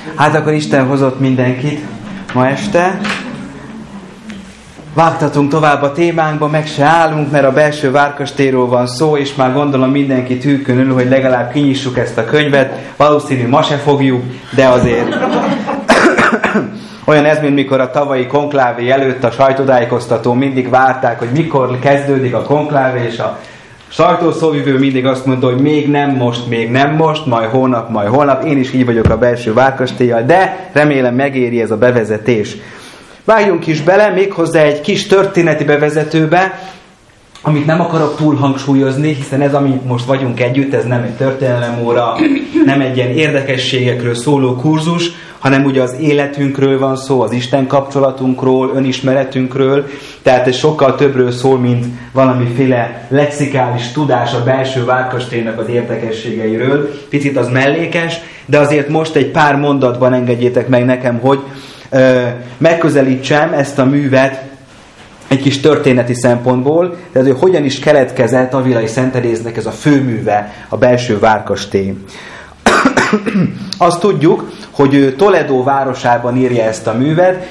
Hát akkor Isten hozott mindenkit ma este. Vágtatunk tovább a témánkba, meg se állunk, mert a belső várkastélyról van szó, és már gondolom mindenki tűkön ül, hogy legalább kinyissuk ezt a könyvet. Valószínű ma se fogjuk, de azért olyan ez, mint mikor a tavalyi konklávé előtt a sajtótájékoztatón mindig várták, hogy mikor kezdődik a konklávé, és a sajtószóvivő mindig azt mondta, hogy még nem most, majd holnap. Én is így vagyok a belső várkastéllyal, de remélem megéri ez a bevezetés. Vágjunk is bele, méghozzá egy kis történeti bevezetőbe, amit nem akarok túl hangsúlyozni, hiszen ez, amit most vagyunk együtt, ez nem egy történelemóra, nem egy ilyen érdekességekről szóló kurzus, hanem ugye az életünkről van szó, az Isten kapcsolatunkról, önismeretünkről, tehát ez sokkal többről szól, mint valamiféle lexikális tudás a belső várkastélynek az érdekességeiről. Picit az mellékes, de azért most egy pár mondatban engedjétek meg nekem, hogy megközelítsem ezt a művet egy kis történeti szempontból, tehát hogy hogyan is keletkezett Avilai Szent Teréznek ez a főműve, a belső várkastély. Azt tudjuk, hogy Toledo városában írja ezt a művet.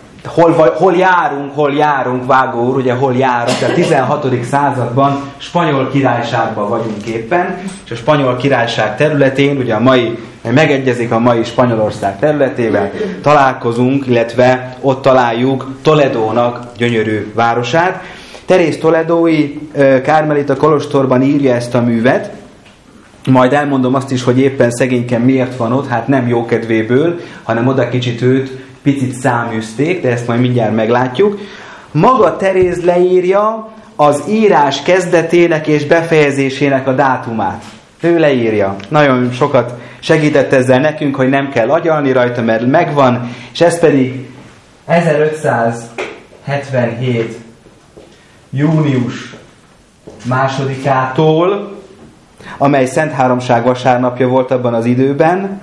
Hol járunk, Vágó úr, ugye hol járunk, a 16. században Spanyol Királyságban vagyunk éppen, és a Spanyol Királyság területén, ugye megegyezik a mai Spanyolország területével, találkozunk, illetve ott találjuk Toledónak gyönyörű városát. Teréz toledói kármelita kolostorban írja ezt a művet, majd elmondom azt is, hogy éppen szegényken miért van ott, hát nem jókedvéből, hanem oda kicsit őt picit száműzték, de ezt majd mindjárt meglátjuk. Maga Teréz leírja az írás kezdetének és befejezésének a dátumát. Ő leírja. Nagyon sokat segített ezzel nekünk, hogy nem kell agyalni rajta, mert megvan, és ez pedig 1577. június 2-ától, amely Szent Háromság vasárnapja volt abban az időben.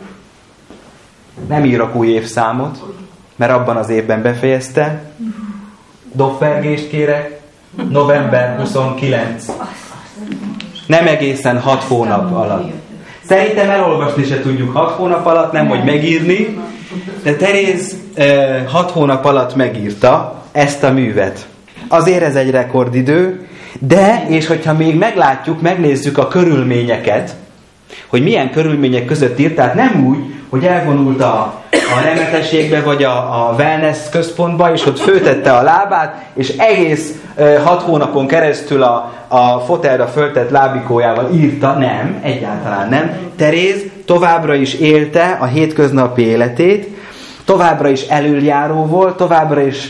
Nem írok új évszámot, mert abban az évben befejezte. Dobfergést kérek. November 29. Nem egészen 6 hónap alatt. Szerintem elolvasni se tudjuk 6 hónap alatt, nem hogy megírni, de Teréz 6 hónap alatt megírta ezt a művet. Azért ez egy rekordidő, de, és hogyha még megnézzük a körülményeket, hogy milyen körülmények között írt, tehát nem úgy, hogy elvonult a remetességbe, vagy a wellness központba, és ott föltette a lábát, és egész 6 hónapon keresztül a fotelra föltett lábikójával írta. Nem, egyáltalán nem. Teréz továbbra is élte a hétköznapi életét, továbbra is elöljáró volt, továbbra is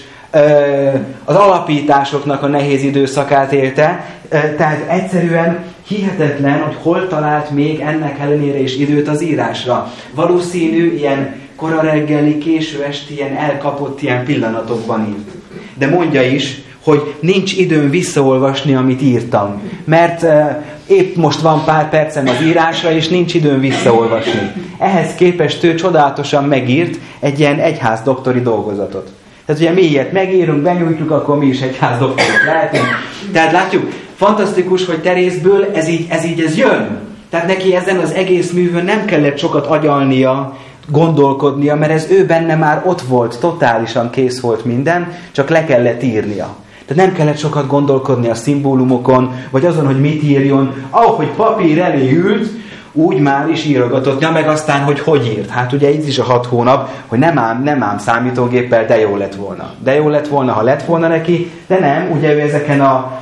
az alapításoknak a nehéz időszakát élte, tehát egyszerűen hihetetlen, hogy hol talált még ennek ellenére is időt az írásra. Valószínű ilyen kora reggeli, késő esti, ilyen elkapott ilyen pillanatokban írt. De mondja is, hogy nincs időm visszaolvasni, amit írtam. Mert épp most van pár percem az írásra, és nincs időm visszaolvasni. Ehhez képest ő csodálatosan megírt egy ilyen egyházdoktori dolgozatot. Tehát ugye mi ilyet megírunk, benyújtjuk, akkor mi is egyházdoktorok lehetünk. Tehát látjuk, fantasztikus, hogy Terézből ez jön. Tehát neki ezen az egész művön nem kellett sokat agyalnia, gondolkodnia, mert ez ő benne már ott volt, totálisan kész volt minden, csak le kellett írnia. Tehát nem kellett sokat gondolkodni a szimbólumokon, vagy azon, hogy mit írjon. Ahogy papír elé ült, úgy már is írogatott, ja, meg aztán, hogy írt. Hát ugye itt is a 6 hónap, hogy nem ám számítógéppel, de jó lett volna. De jó lett volna, ha lett volna neki, de nem, ugye ő ezeken a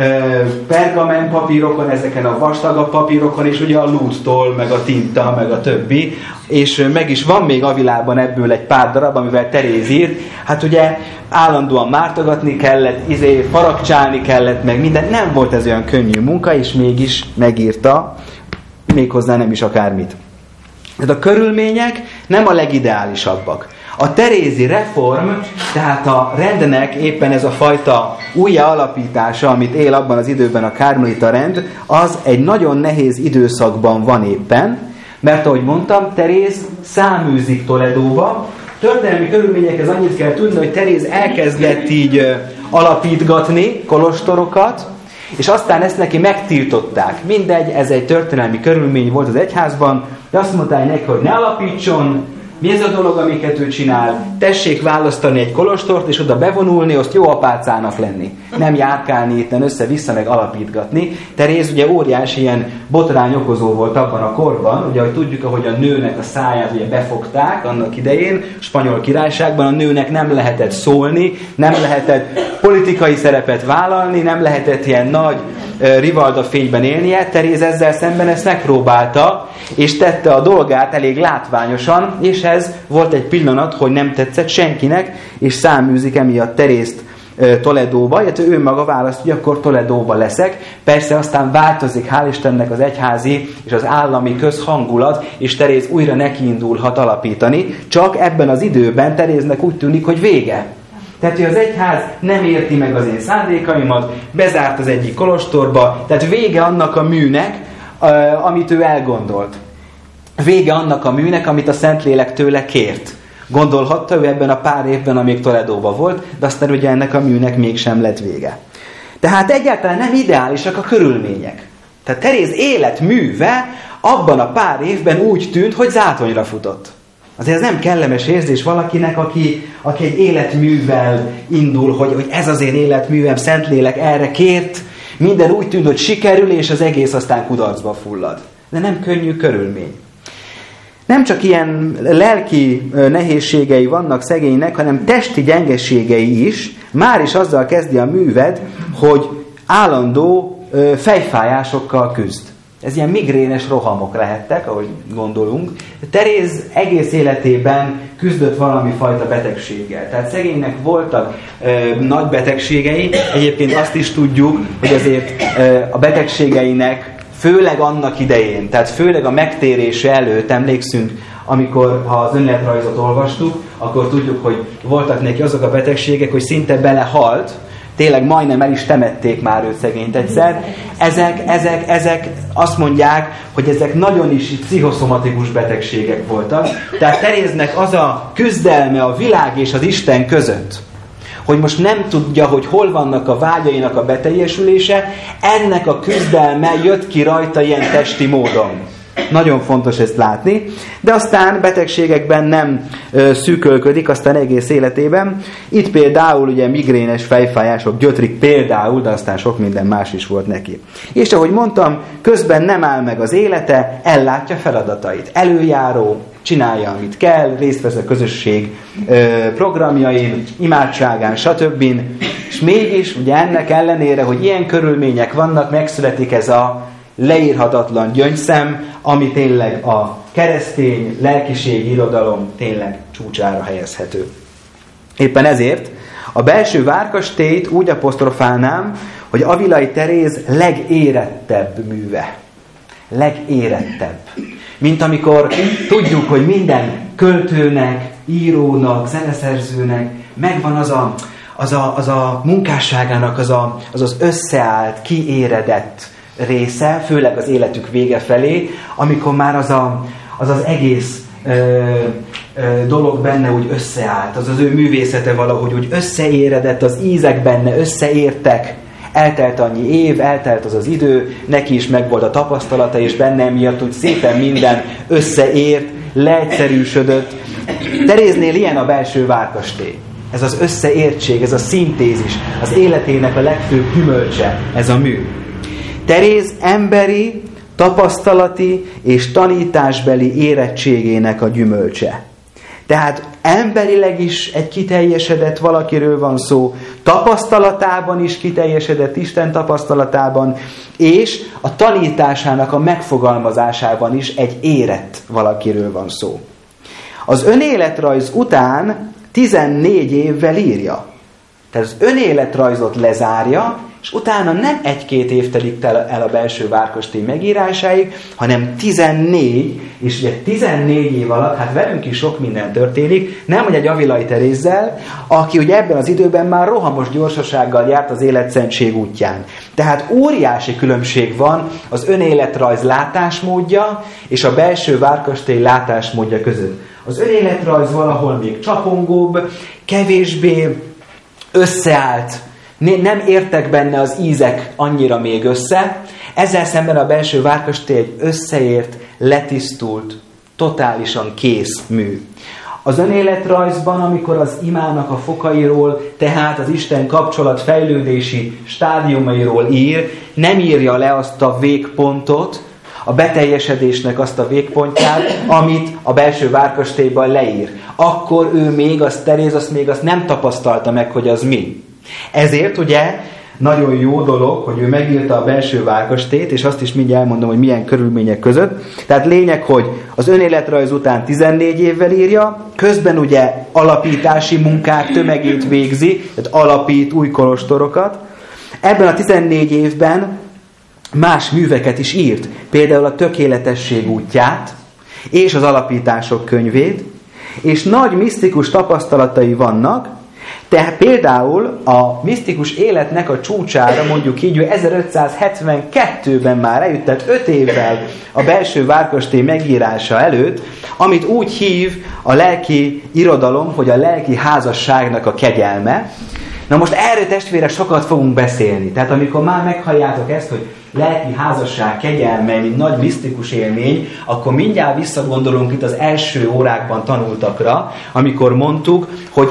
pergamen papírokon, ezeken a vastagabb papírokon, és ugye a lúttól, meg a tinta, meg a többi, és meg is van még Avilában ebből egy pár darab, amivel Teréz írt. Hát ugye állandóan mártogatni kellett, faragcsálni kellett, meg minden. Nem volt ez olyan könnyű munka, és mégis megírta, méghozzá nem is akármit. Tehát a körülmények nem a legideálisabbak. A terézi reform, tehát a rendnek éppen ez a fajta újjá alapítása, amit él abban az időben a kármelita rend, az egy nagyon nehéz időszakban van éppen, mert ahogy mondtam, Teréz száműzik Toledóba. Történelmi körülményekhez annyit kell tudni, hogy Teréz elkezdett így alapítgatni kolostorokat, és aztán ezt neki megtiltották. Mindegy, ez egy történelmi körülmény volt az egyházban, de azt mondták neki, hogy ne alapítson, Mi ez a dolog, amiket ő csinál? Tessék választani egy kolostort, és oda bevonulni, azt jó apácának lenni. Nem járkálni itten össze-vissza, meg alapítgatni. Teréz ugye óriási ilyen botrány okozó volt abban a korban, ugye, hogy tudjuk, ahogy a nőnek a száját ugye befogták annak idején, Spanyol Királyságban a nőnek nem lehetett szólni, nem lehetett politikai szerepet vállalni, nem lehetett ilyen nagy rivalda fényben élnie. Teréz ezzel szemben ezt megpróbálta, és tette a dolgát elég látványosan, és ez volt egy pillanat, hogy nem tetszett senkinek, és száműzik emiatt Terézt Toledóba, illetve ő maga választ, hogy akkor Toledóba leszek. Persze aztán változik, hál' Istennek, az egyházi és az állami közhangulat, és Teréz újra nekiindulhat alapítani, csak ebben az időben Teréznek úgy tűnik, hogy vége. Tehát, hogy az egyház nem érti meg az én szándékaimat, bezárt az egyik kolostorba, tehát vége annak a műnek, amit ő elgondolt. Vége annak a műnek, amit a Szentlélek tőle kért. Gondolhatta ő ebben a pár évben, amíg Toledóba volt, de aztán ugye ennek a műnek mégsem lett vége. Tehát egyáltalán nem ideálisak a körülmények. Tehát Teréz életműve abban a pár évben úgy tűnt, hogy zátonyra futott. Azért ez nem kellemes érzés valakinek, aki egy életművel indul, hogy ez az én életművem, Szentlélek erre kért, minden úgy tűnt, hogy sikerül, és az egész aztán kudarcba fullad. De nem könnyű körülmény. Nem csak ilyen lelki nehézségei vannak szegénynek, hanem testi gyengeségei is. Már is azzal kezdi a műved, hogy állandó fejfájásokkal küzd. Ez ilyen migrénes rohamok lehettek, ahogy gondolunk. Teréz egész életében küzdött valami fajta betegséggel. Tehát szegénynek voltak nagy betegségei. Egyébként azt is tudjuk, hogy azért a betegségeinek főleg annak idején, tehát főleg a megtérése előtt, emlékszünk, amikor, ha az önéletrajzot olvastuk, akkor tudjuk, hogy voltak neki azok a betegségek, hogy szinte belehalt, tényleg majdnem el is temették már őt szegényt egyszer. Ezek azt mondják, hogy ezek nagyon is pszichoszomatikus betegségek voltak. Tehát Teréznek az a küzdelme a világ és az Isten között, hogy most nem tudja, hogy hol vannak a vágyainak a beteljesülése, ennek a küzdelme jött ki rajta ilyen testi módon. Nagyon fontos ezt látni, de aztán betegségekben nem szűkölködik, aztán egész életében. Itt például ugye migrénes fejfájások gyötrik például, de aztán sok minden más is volt neki. És ahogy mondtam, közben nem áll meg az élete, ellátja feladatait. Előjáró, csinálja, amit kell, részt vesz a közösség programjain, imádságán, stb. És mégis ugye ennek ellenére, hogy ilyen körülmények vannak, megszületik ez a leírhatatlan gyöngyszem, ami tényleg a keresztény lelkiségi irodalom tényleg csúcsára helyezhető. Éppen ezért a belső várkastélyt úgy apostrofálnám, hogy Avilai Teréz legérettebb műve. Legérettebb. Mint amikor tudjuk, hogy minden költőnek, írónak, zeneszerzőnek megvan az a munkásságának az összeállt, kiéredett része, főleg az életük vége felé, amikor már az egész dolog benne úgy összeállt, az ő művészete valahogy úgy összeéredett, az ízek benne összeértek, eltelt annyi év, eltelt az idő, neki is megvolt a tapasztalata, és benne miatt úgy szépen minden összeért, leegyszerűsödött. Teréznél ilyen a belső várkastély. Ez az összeértség, ez a szintézis, az életének a legfőbb gyümölcse, ez a mű. Teréz emberi, tapasztalati és tanításbeli érettségének a gyümölcse. Tehát emberileg is egy kiteljesedett valakiről van szó, tapasztalatában is kiteljesedett, Isten tapasztalatában, és a tanításának a megfogalmazásában is egy érett valakiről van szó. Az önéletrajz után 14 évvel írja. Tehát az önéletrajzot lezárja, és utána nem 1-2 év telik el a belső várkastély megírásáig, hanem 14, és ugye 14 év alatt, hát velünk is sok minden történik, nem hogy egy Avilai Terézzel, aki ugye ebben az időben már rohamos gyorsasággal járt az életszentség útján. Tehát óriási különbség van az önéletrajz látásmódja és a belső várkastély látásmódja között. Az önéletrajz valahol még csapongóbb, kevésbé összeállt, nem értek benne az ízek annyira még össze, ezzel szemben a belső várkastély egy összeért, letisztult, totálisan kész mű. Az önéletrajzban, amikor az imának a fokairól, tehát az Isten kapcsolat fejlődési stádiumairól ír, nem írja le azt a végpontot, a beteljesedésnek azt a végpontját, amit a belső várkastélyban leír. Akkor ő még, az Teréz, azt nem tapasztalta meg, hogy az mi. Ezért ugye nagyon jó dolog, hogy ő megírta a belső várkastélyt, és azt is mindjárt elmondom, hogy milyen körülmények között. Tehát lényeg, hogy az önéletrajz után 14 évvel írja, közben ugye alapítási munkák tömegét végzi, tehát alapít új kolostorokat. Ebben a 14 évben más műveket is írt, például a Tökéletesség útját, és az Alapítások könyvét, és nagy misztikus tapasztalatai vannak, tehát például a misztikus életnek a csúcsára, mondjuk így, ő 1572-ben már eljött, tehát 5 évvel a belső várkastély megírása előtt, amit úgy hív a lelki irodalom, hogy a lelki házasságnak a kegyelme. Na most erről testvérek sokat fogunk beszélni. Tehát amikor már meghalljátok ezt, hogy lelki házasság kegyelme, mint nagy misztikus élmény, akkor mindjárt visszagondolunk itt az első órákban tanultakra, amikor mondtuk, hogy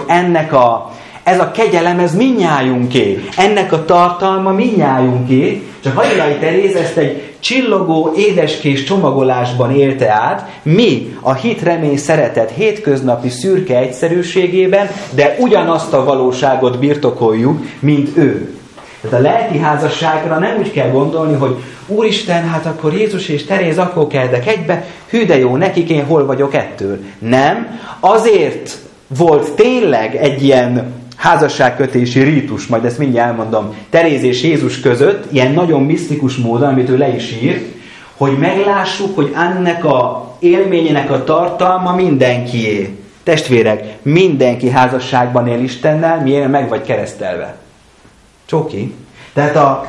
ez a kegyelem, ez mindnyájunké. Ennek a tartalma mindnyájunké. Csak Hajnalai Teréz ezt egy csillogó, édeskés csomagolásban élte át, mi a hit, remény, szeretet hétköznapi szürke egyszerűségében, de ugyanazt a valóságot birtokoljuk, mint ő. Tehát a lelki házasságra nem úgy kell gondolni, hogy Úristen, hát akkor Jézus és Teréz akkor keltek egybe, hű de jó, nekik én hol vagyok ettől. Nem, azért volt tényleg egy ilyen házasságkötési rítus, majd ezt mindjárt elmondom, Teréz és Jézus között, ilyen nagyon misztikus módon, amit ő le is írt, hogy meglássuk, hogy ennek a élményének a tartalma mindenkié. Testvérek, mindenki házasságban él Istennel, miért meg vagy keresztelve. Csoki. Tehát a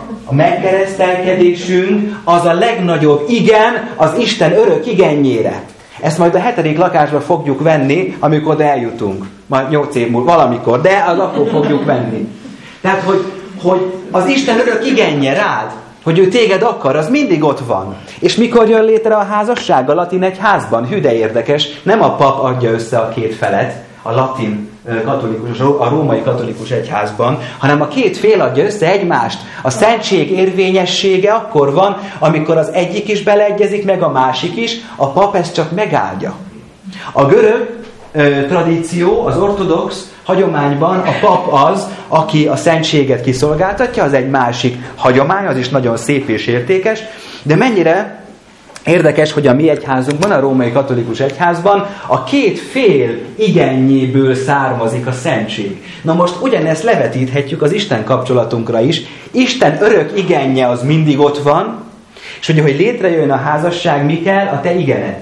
megkeresztelkedésünk az a legnagyobb igen az Isten örök igenjére. Ezt majd a 7. lakásba fogjuk venni, amikor oda eljutunk. Majd 8 év múlva, valamikor, de az akkor fogjuk venni. Tehát, hogy az Isten örök igenje rád, hogy ő téged akar, az mindig ott van. És mikor jön létre a házasság a latin egyházban? Hű, de érdekes, nem a pap adja össze a két felet, a latin katolikus, a római katolikus egyházban, hanem a két fél adja össze egymást. A szentség érvényessége akkor van, amikor az egyik is beleegyezik, meg a másik is, a pap ezt csak megáldja. A görög tradíció, az ortodox hagyományban a pap az, aki a szentséget kiszolgáltatja, az egy másik hagyomány, az is nagyon szép és értékes, de mennyire érdekes, hogy a mi egyházunkban, a római katolikus egyházban a két fél igennyéből származik a szentség. Na most ugyanezt levetíthetjük az Isten kapcsolatunkra is. Isten örök igenje az mindig ott van, és ugye, hogy létrejön a házasság, mi kell? A te igened.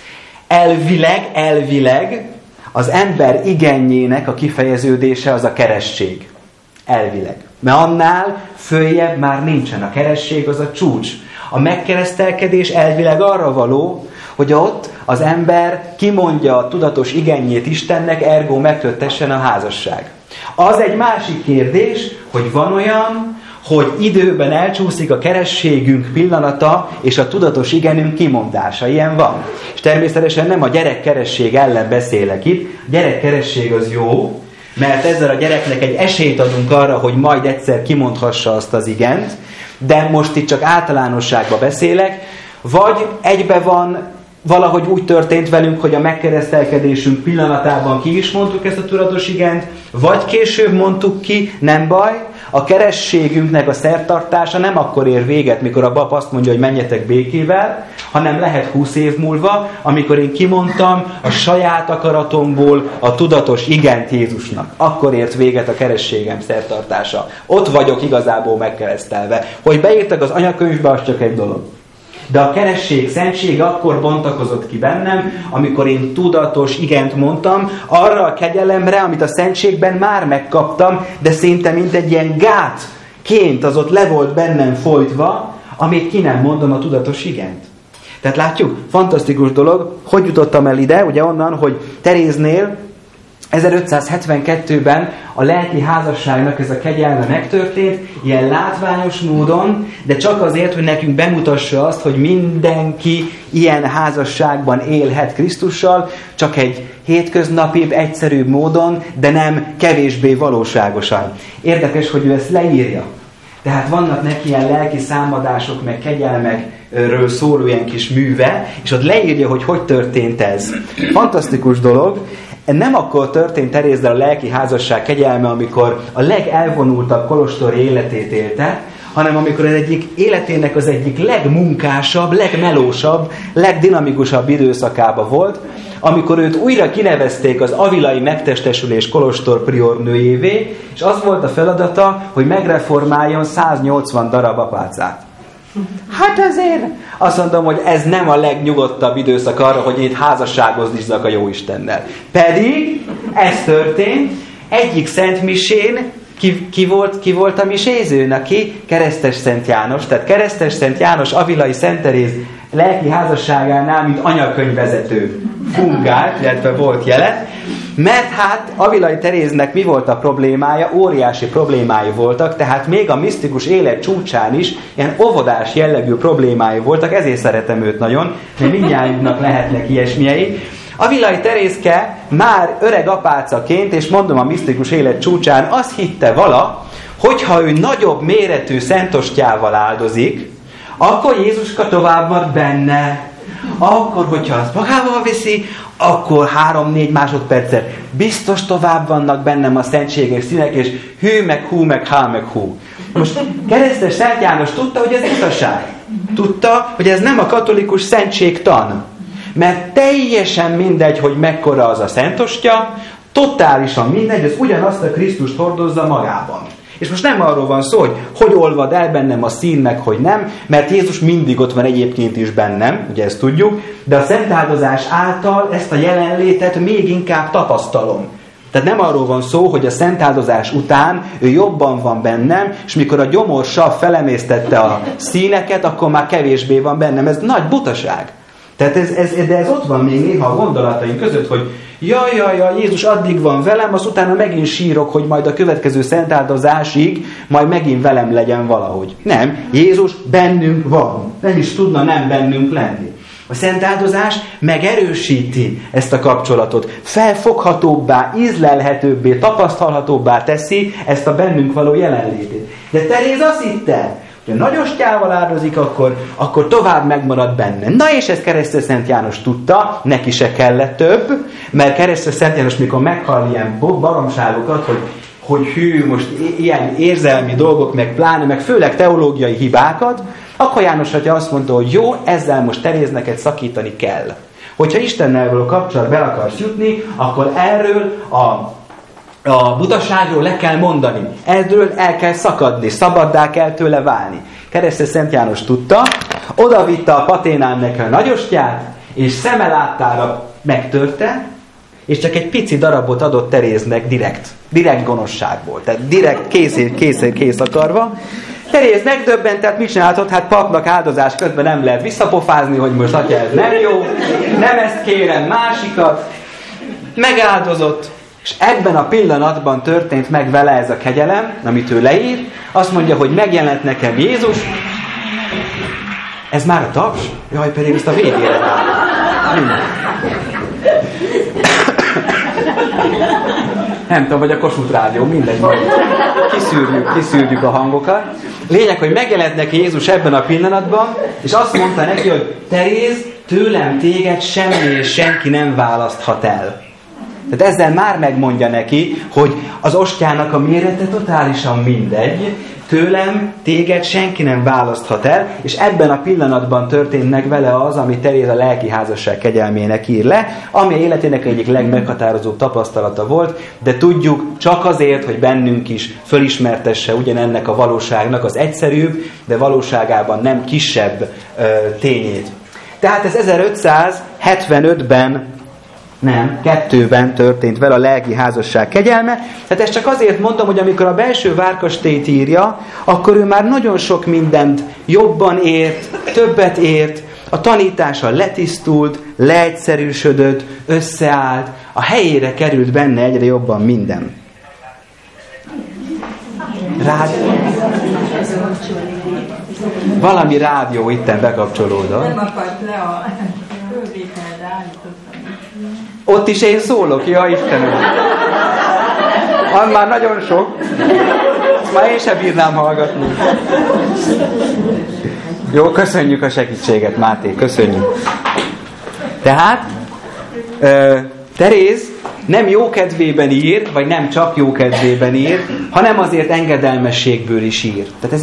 Elvileg az ember igenjének a kifejeződése az a keresztség. Elvileg. Mert annál följebb már nincsen. A keresztség az a csúcs. A megkeresztelkedés elvileg arra való, hogy ott az ember kimondja a tudatos igenjét Istennek, ergo megköttessen a házasság. Az egy másik kérdés, hogy van olyan, hogy időben elcsúszik a kerességünk pillanata és a tudatos igenünk kimondása. Ilyen van. És természetesen nem a gyerekkeresség ellen beszélek itt. A gyerekkeresség az jó, mert ezzel a gyereknek egy esélyt adunk arra, hogy majd egyszer kimondhassa azt az igent, de most itt csak általánosságban beszélek, vagy egybe van, valahogy úgy történt velünk, hogy a megkeresztelkedésünk pillanatában ki is mondtuk ezt a tudatos igent, vagy később mondtuk ki, nem baj, a kerességünknek a szertartása nem akkor ér véget, mikor a pap azt mondja, hogy menjetek békével, hanem lehet 20 év múlva, amikor én kimondtam a saját akaratomból a tudatos igent Jézusnak. Akkor ért véget a kerességem szertartása. Ott vagyok igazából megkeresztelve. Hogy beírtak az anyakönyvbe, az csak egy dolog. De a keresség, szentség akkor bontakozott ki bennem, amikor én tudatos igent mondtam, arra a kegyelemre, amit a szentségben már megkaptam, de szinte mint egy ilyen gátként az ott le volt bennem folytva, amíg ki nem mondom a tudatos igent. Tehát látjuk, fantasztikus dolog, hogy jutottam el ide, ugye onnan, hogy Teréznél 1572-ben a lelki házasságnak ez a kegyelme megtörtént, ilyen látványos módon, de csak azért, hogy nekünk bemutassa azt, hogy mindenki ilyen házasságban élhet Krisztussal, csak egy hétköznapibb, egyszerűbb módon, de nem kevésbé valóságosan. Érdekes, hogy ő ezt leírja. Tehát vannak neki ilyen lelki számadások, meg kegyelmekről szóló ilyen kis műve, és ott leírja, hogy hogy történt ez. Fantasztikus dolog. Nem akkor történt Terézzel a lelki házasság kegyelme, amikor a legelvonultabb kolostori életét élte, hanem amikor az egyik életének az egyik legmunkásabb, legmelósabb, legdinamikusabb időszakában volt, amikor őt újra kinevezték az avilai megtestesülés kolostor priornőjévé, és az volt a feladata, hogy megreformáljon 180 darab apácát. Hát ezért azt mondom, hogy ez nem a legnyugodtabb időszak arra, hogy itt házasságoznizzak a Jóistennel. Pedig ez történt, egyik Szent Misén ki volt a miséző, aki Keresztes Szent János, tehát Keresztes Szent János avilai Szent Teréz lelki házasságánál, mint anyakönyvvezető fungált, illetve volt jelen, mert hát Avilai Teréznek mi volt a problémája? Óriási problémái voltak, tehát még a misztikus élet csúcsán is ilyen óvodás jellegű problémái voltak, ezért szeretem őt nagyon, mert mindnyájunknak lehetnek ilyesmiei. Avilai Terézke már öreg apácaként, és mondom a misztikus élet csúcsán, azt hitte vala, hogyha ő nagyobb méretű szentostyával áldozik, akkor Jézuska tovább van benne. Akkor, hogyha azt magával viszi, akkor 3-4 másodpercet biztos tovább vannak bennem a szentséges színek, és hű, meg hú, meg há, meg hú. Most Keresztes Szent János tudta, hogy ez butaság. Tudta, hogy ez nem a katolikus szentségtan. Mert teljesen mindegy, hogy mekkora az a szentostya, totálisan mindegy, ez ugyanazt a Krisztust hordozza magában. És most nem arról van szó, hogy olvad el bennem a szín, meg hogy nem, mert Jézus mindig ott van egyébként is bennem, ugye ezt tudjuk, de a szentáldozás által ezt a jelenlétet még inkább tapasztalom. Tehát nem arról van szó, hogy a szentáldozás után ő jobban van bennem, és mikor a gyomorsav felemésztette a színeket, akkor már kevésbé van bennem. Ez nagy butaság. Tehát de ez ott van még néha a gondolataink között, hogy jaj, Jézus addig van velem, az utána megint sírok, hogy majd a következő szentáldozásig majd megint velem legyen valahogy. Nem, Jézus bennünk van. Nem is tudna nem bennünk lenni. A szentáldozás megerősíti ezt a kapcsolatot. Felfoghatóbbá, ízlelhetőbbé, tapasztalhatóbbá teszi ezt a bennünk való jelenlétét. De Teréz azt hitte, hogy ha nagy ostyával áldozik, akkor tovább megmarad benne. Na és ezt Keresztes Szent János tudta, neki se kellett több, mert Keresztes Szent János, mikor meghall ilyen baromságokat, hogy hű, most ilyen érzelmi dolgok, meg pláne, meg főleg teológiai hibákat, akkor János atya azt mondta, hogy jó, ezzel most Teréz neked szakítani kell. Hogyha Istennel való kapcsolatba be akarsz jutni, akkor erről a butaságról le kell mondani. Erről el kell szakadni, szabaddá kell tőle válni. Keresztes Szent János tudta, odavitte a paténánnek a nagyostyát, és szeme láttára megtörte, és csak egy pici darabot adott Teréznek direkt gonoszságból. Tehát direkt kész akarva. Teréz megdöbbent, tehát mit csináltott? Hát papnak áldozás közben nem lehet visszapofázni, hogy most atya, ez nem jó, nem ezt kérem, másikat. Megáldozott, és ebben a pillanatban történt meg vele ez a kegyelem, amit ő leír. Azt mondja, hogy megjelent nekem Jézus. Ez már a taps? Jaj, pedig ezt a végére vállom. Nem tudom, vagy a Kossuth Rádió, mindegy, majd kiszűrjük a hangokat. Lényeg, hogy megjelent neki Jézus ebben a pillanatban, és azt mondta neki, hogy Teréz, tőlem téged semmi és senki nem választhat el. Tehát ezzel már megmondja neki, hogy az ostyának a mérete totálisan mindegy, tőlem téged senki nem választhat el, és ebben a pillanatban történt meg vele az, amit Teréz a lelki házasság kegyelmének ír le, ami életének egyik legmeghatározóbb tapasztalata volt, de tudjuk csak azért, hogy bennünk is fölismertesse ugyanennek a valóságnak az egyszerűbb, de valóságában nem kisebb tényét. Tehát ez 1575-ben nem, 2-ben történt vele a lelki házasság kegyelme. Tehát ezt csak azért mondom, hogy amikor a belső várkastélyt írja, akkor ő már nagyon sok mindent jobban ért, többet ért, a tanítása letisztult, leegyszerűsödött, összeállt, A helyére került benne egyre jobban minden. Valami rádió itten bekapcsolódott. Nem akart le a fölvételre állítottam. Ott is én szólok, ja Istenem. Az már nagyon sok. Már én sem bírnám hallgatni. Jó, köszönjük a segítséget, Máté, köszönjük. Tehát, Teréz nem jókedvében ír, vagy nem csak jókedvében ír, hanem azért engedelmességből is ír. Tehát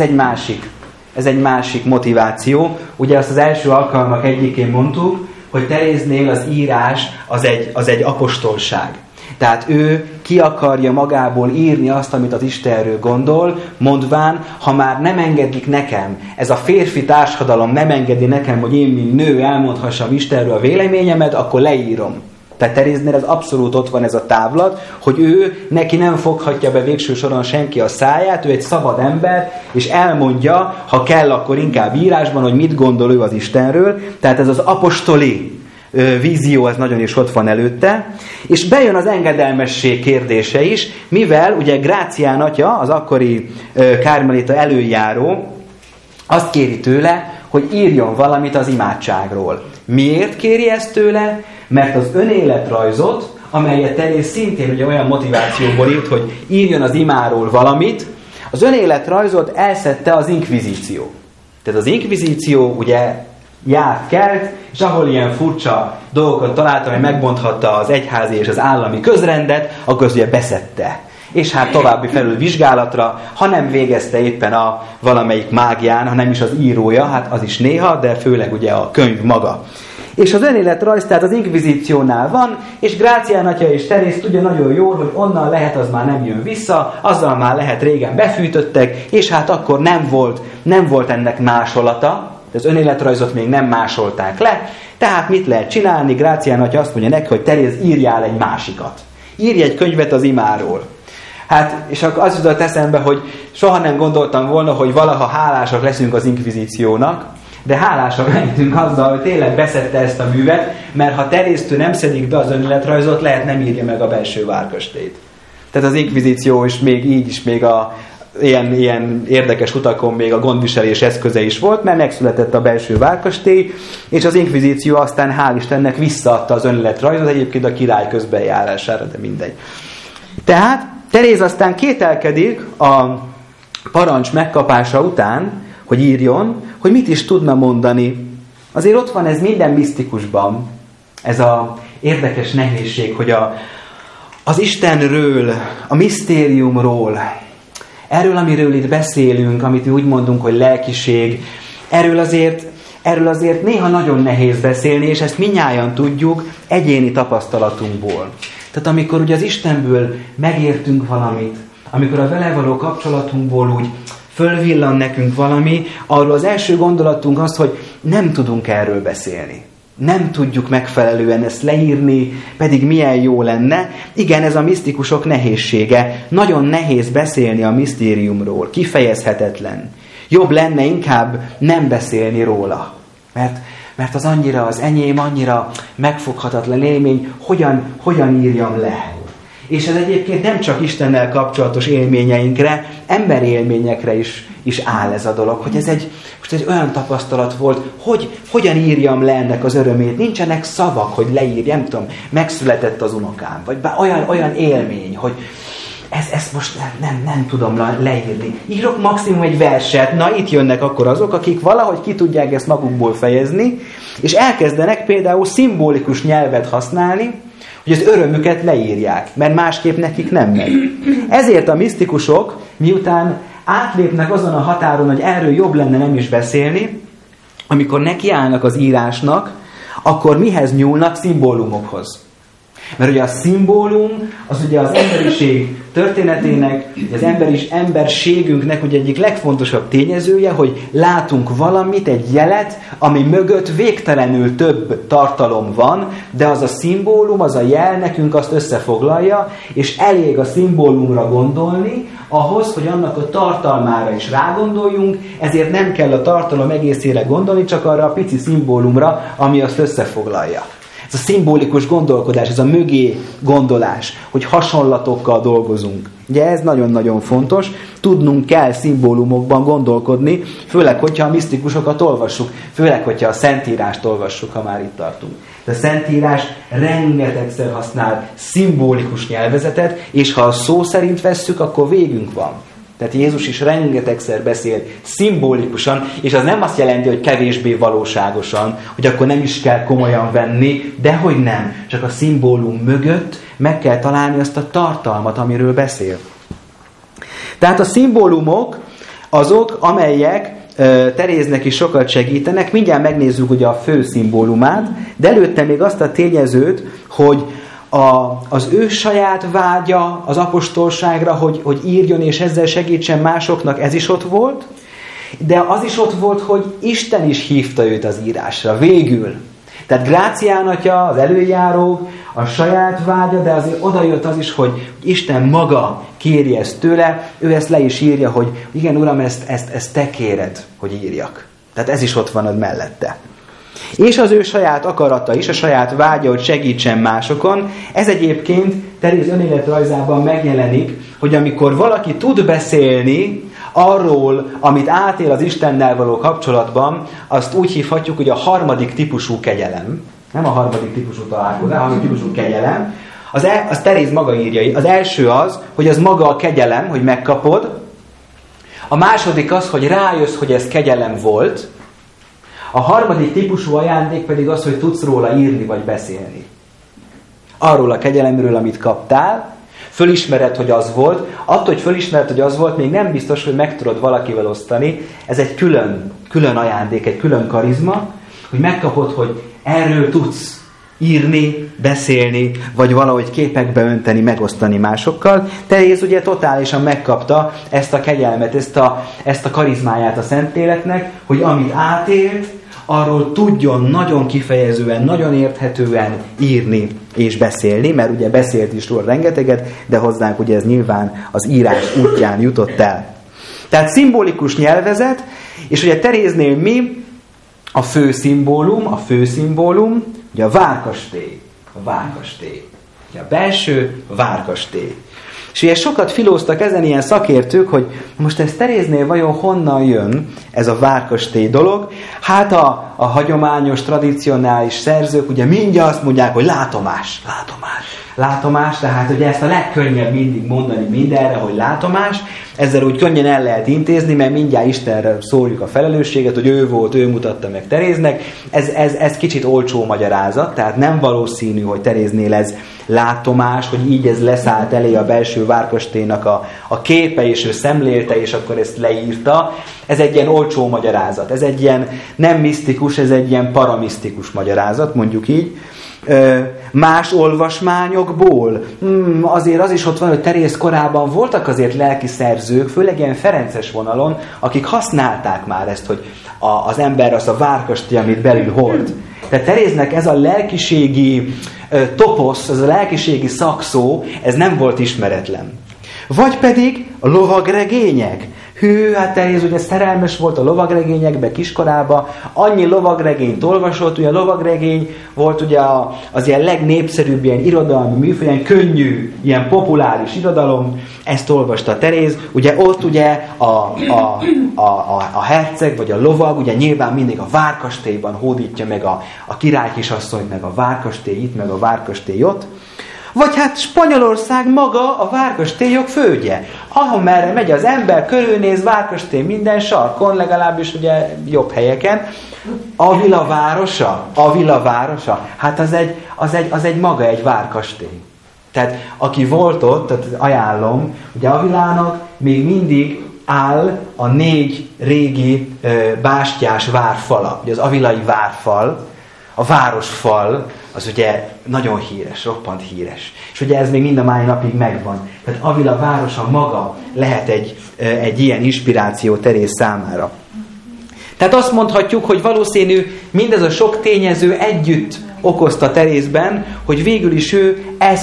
ez egy másik motiváció. Ugye azt az első alkalmak egyikén mondtuk, hogy Teréznél az írás az egy apostolság. Tehát ő ki akarja magából írni azt, amit az Istenről gondol, mondván, ha már nem engedik nekem, ez a férfi társadalom nem engedi nekem, hogy én, mint nő elmondhassam Istenről a véleményemet, akkor leírom. Tehát Teréznél ez abszolút ott van ez a távlat, hogy neki nem foghatja be végső soron senki a száját, ő egy szabad ember, és elmondja, ha kell, akkor inkább írásban, hogy mit gondol ő az Istenről. Tehát ez az apostoli vízió, ez nagyon is ott van előtte. És bejön az engedelmesség kérdése is, mivel ugye Grácián atya, az akkori kármelita előjáró, azt kéri tőle, hogy írjon valamit az imádságról. Miért kéri ezt tőle? Mert az önéletrajzot, amelyet Teréz szintén ugye olyan motivációból írt, hogy írjon az imáról valamit, az önéletrajzot elszedte az inkvizíció. Tehát az inkvizíció ugye járt kelt, és ahol ilyen furcsa dolgokat találtam, hogy megbonthatta az egyházi és az állami közrendet, akkor ugye beszedte. És hát további felülvizsgálatra, ha nem végezte éppen a valamelyik mágián, ha nem is az írója, hát az is néha, de főleg ugye a könyv maga. És az önéletrajz, tehát az inkvizíciónál van, és Grácián atya és Teréz tudja nagyon jól, hogy onnan lehet, az már nem jön vissza, azzal már lehet régen befűtöttek, és hát akkor nem volt ennek másolata, az önéletrajzot még nem másolták le, tehát mit lehet csinálni? Grácián atya azt mondja neki, hogy Teréz, írjál egy másikat. Írj egy könyvet az imáról. Hát, és akkor az jutott eszembe, hogy soha nem gondoltam volna, hogy valaha hálásak leszünk az inkvizíciónak, de hálásak lehetünk azzal, hogy tényleg beszedte ezt a művet, mert ha Teréztől nem szedik be az önéletrajzot, lehet nem írja meg a belső várkastélyt. Tehát az inkvizíció is még így is még ilyen érdekes utakon még a gondviselés eszköze is volt, mert megszületett a belső várkastély, és az inkvizíció aztán hál' Istennek visszaadta az önéletrajzot, egyébként a király közbenjárására, de mindegy. Tehát Teréz aztán kételkedik a parancs megkapása után, hogy írjon, hogy mit is tudna mondani. Azért ott van ez minden misztikusban, ez az érdekes nehézség, hogy az Istenről, a misztériumról, erről, amiről itt beszélünk, amit úgy mondunk, hogy lelkiség, erről azért néha nagyon nehéz beszélni, és ezt mindnyájan tudjuk egyéni tapasztalatunkból. Tehát amikor ugye az Istenből megértünk valamit, amikor a vele való kapcsolatunkból úgy fölvillan nekünk valami, arról az első gondolatunk az, hogy nem tudunk erről beszélni. Nem tudjuk megfelelően ezt leírni, pedig milyen jó lenne. Igen, ez a misztikusok nehézsége. Nagyon nehéz beszélni a misztériumról, kifejezhetetlen. Jobb lenne inkább nem beszélni róla. Mert az annyira, az enyém annyira megfoghatatlan élmény, hogyan írjam le. És ez egyébként nem csak Istennel kapcsolatos élményeinkre, emberi élményekre is áll ez a dolog, hogy ez egy olyan tapasztalat volt, hogy hogyan írjam le ennek az örömét. Nincsenek szavak, hogy leírjam, nem tudom, megszületett az unokám, vagy olyan élmény, hogy ezt most nem tudom leírni. Írok maximum egy verset, na itt jönnek akkor azok, akik valahogy ki tudják ezt magukból fejezni, és elkezdenek például szimbolikus nyelvet használni, hogy az örömüket leírják, mert másképp nekik nem megy. Ezért a misztikusok, miután átlépnek azon a határon, hogy erről jobb lenne nem is beszélni, amikor nekiállnak az írásnak, akkor mihez nyúlnak? Szimbólumokhoz. Mert ugye a szimbólum, az ugye az emberiség történetének, az emberségünknek ugye egyik legfontosabb tényezője, hogy látunk valamit, egy jelet, ami mögött végtelenül több tartalom van, de az a szimbólum, az a jel nekünk azt összefoglalja, és elég a szimbólumra gondolni, ahhoz, hogy annak a tartalmára is rágondoljunk, ezért nem kell a tartalom egészére gondolni, csak arra a pici szimbólumra, ami azt összefoglalja. Ez a szimbolikus gondolkodás, ez a mögé gondolás, hogy hasonlatokkal dolgozunk. Ugye ez nagyon-nagyon fontos, tudnunk kell szimbólumokban gondolkodni, főleg, hogyha a misztikusokat olvassuk, főleg, hogyha a Szentírást olvassuk, ha már itt tartunk. De a Szentírás rengetegszer használ szimbolikus nyelvezetet, és ha a szó szerint vesszük, akkor végünk van. Tehát Jézus is rengetegszer beszél szimbolikusan, és az nem azt jelenti, hogy kevésbé valóságosan, hogy akkor nem is kell komolyan venni, dehogy nem. Csak a szimbólum mögött meg kell találni azt a tartalmat, amiről beszél. Tehát a szimbólumok azok, amelyek Teréznek is sokat segítenek. Mindjárt megnézzük ugye a fő szimbólumát, de előtte még azt a tényezőt, hogy az ő saját vágya az apostolságra, hogy írjon és ezzel segítsen másoknak, ez is ott volt, de az is ott volt, hogy Isten is hívta őt az írásra, végül. Tehát Grácián atya, az előjáró, a saját vágya, de azért odajött az is, hogy Isten maga kéri ezt tőle, ő ezt le is írja, hogy igen, Uram, ezt te kéred, hogy írjak. Tehát ez is ott van ott mellette. És az ő saját akarata is, a saját vágya, hogy segítsen másokon. Ez egyébként Teréz önéletrajzában megjelenik, hogy amikor valaki tud beszélni arról, amit átél az Istennel való kapcsolatban, azt úgy hívhatjuk, hogy a harmadik típusú kegyelem. Nem a harmadik típusú találkozás, a harmadik típusú kegyelem. Az Teréz maga írja. Az első az, hogy az maga a kegyelem, hogy megkapod. A második az, hogy rájössz, hogy ez kegyelem volt. A harmadik típusú ajándék pedig az, hogy tudsz róla írni vagy beszélni. Arról a kegyelemről, amit kaptál, fölismered, hogy az volt. Attól, hogy fölismered, hogy az volt, még nem biztos, hogy meg tudod valakivel osztani. Ez egy külön ajándék, egy külön karizma, hogy megkapod, hogy erről tudsz írni, beszélni, vagy valahogy képekbe önteni, megosztani másokkal. Teréz ugye totálisan megkapta ezt a kegyelmet, ezt a karizmáját a Szentléleknek, hogy amit átélt, arról tudjon nagyon kifejezően, nagyon érthetően írni és beszélni, mert ugye beszélt is róla rengeteget, de hozzánk ugye ez nyilván az írás útján jutott el. Tehát szimbolikus nyelvezet, és ugye Teréznél mi a fő szimbólum, ugye a várkastély. Ugye a belső várkastély. És ugye sokat filóztak ezen ilyen szakértők, hogy most ez Teréznél vajon honnan jön ez a várkastély dolog. Hát a hagyományos, tradicionális szerzők ugye mindjárt azt mondják, hogy látomás, tehát ugye ezt a legkönnyebb mindig mondani mindenre, hogy látomás, ezzel úgy könnyen el lehet intézni, mert mindjárt Istenre szórjuk a felelősséget, hogy ő volt, ő mutatta meg Teréznek. Ez kicsit olcsó magyarázat, tehát nem valószínű, hogy Teréznél ez látomás, hogy így ez leszállt elé a belső várkastélynak a képe, és ő szemlélte, és akkor ezt leírta. Ez egy ilyen olcsó magyarázat. Ez egy ilyen nem misztikus, ez egy ilyen paramisztikus magyarázat, mondjuk így. Más olvasmányokból. Azért az is ott van, hogy Teréz korában voltak azért lelki szerzők, főleg ilyen ferences vonalon, akik használták már ezt, hogy az ember az a várkastély, amit belül hord. Tehát Teréznek ez a lelkiségi toposz, ez a lelkiségi szakszó, ez nem volt ismeretlen. Vagy pedig a lovagregények. Hát Teréz ugye szerelmes volt a lovagregényekbe kiskorában, annyi lovagregényt olvasott, ugye a lovagregény volt ugye az ilyen legnépszerűbb ilyen irodalmi műfaj, ilyen könnyű, ilyen populáris irodalom, ezt olvasta Teréz, ugye ott ugye a herceg vagy a lovag, ugye nyilván mindig a várkastélyban hódítja meg a királykisasszonyt, meg a várkastély itt, meg a várkastély ott. Vagy hát Spanyolország maga a várkastélyok fődje. Amerre megy az ember, körülnéz, várkastély minden sarkon, legalábbis ugye jobb helyeken. Avila városa, hát az egy maga egy várkastély. Tehát aki volt ott, tehát ajánlom, ugye Avilának még mindig áll a 4 régi bástyás várfala. Ugye az avilai várfal, a városfal, az ugye nagyon híres, roppant híres. És ugye ez még mind a mai napig megvan. Tehát Avila városa maga lehet egy ilyen inspiráció Teréz számára. Tehát azt mondhatjuk, hogy valószínű mindez a sok tényező együtt okozta Terézben, hogy végül is ő ezt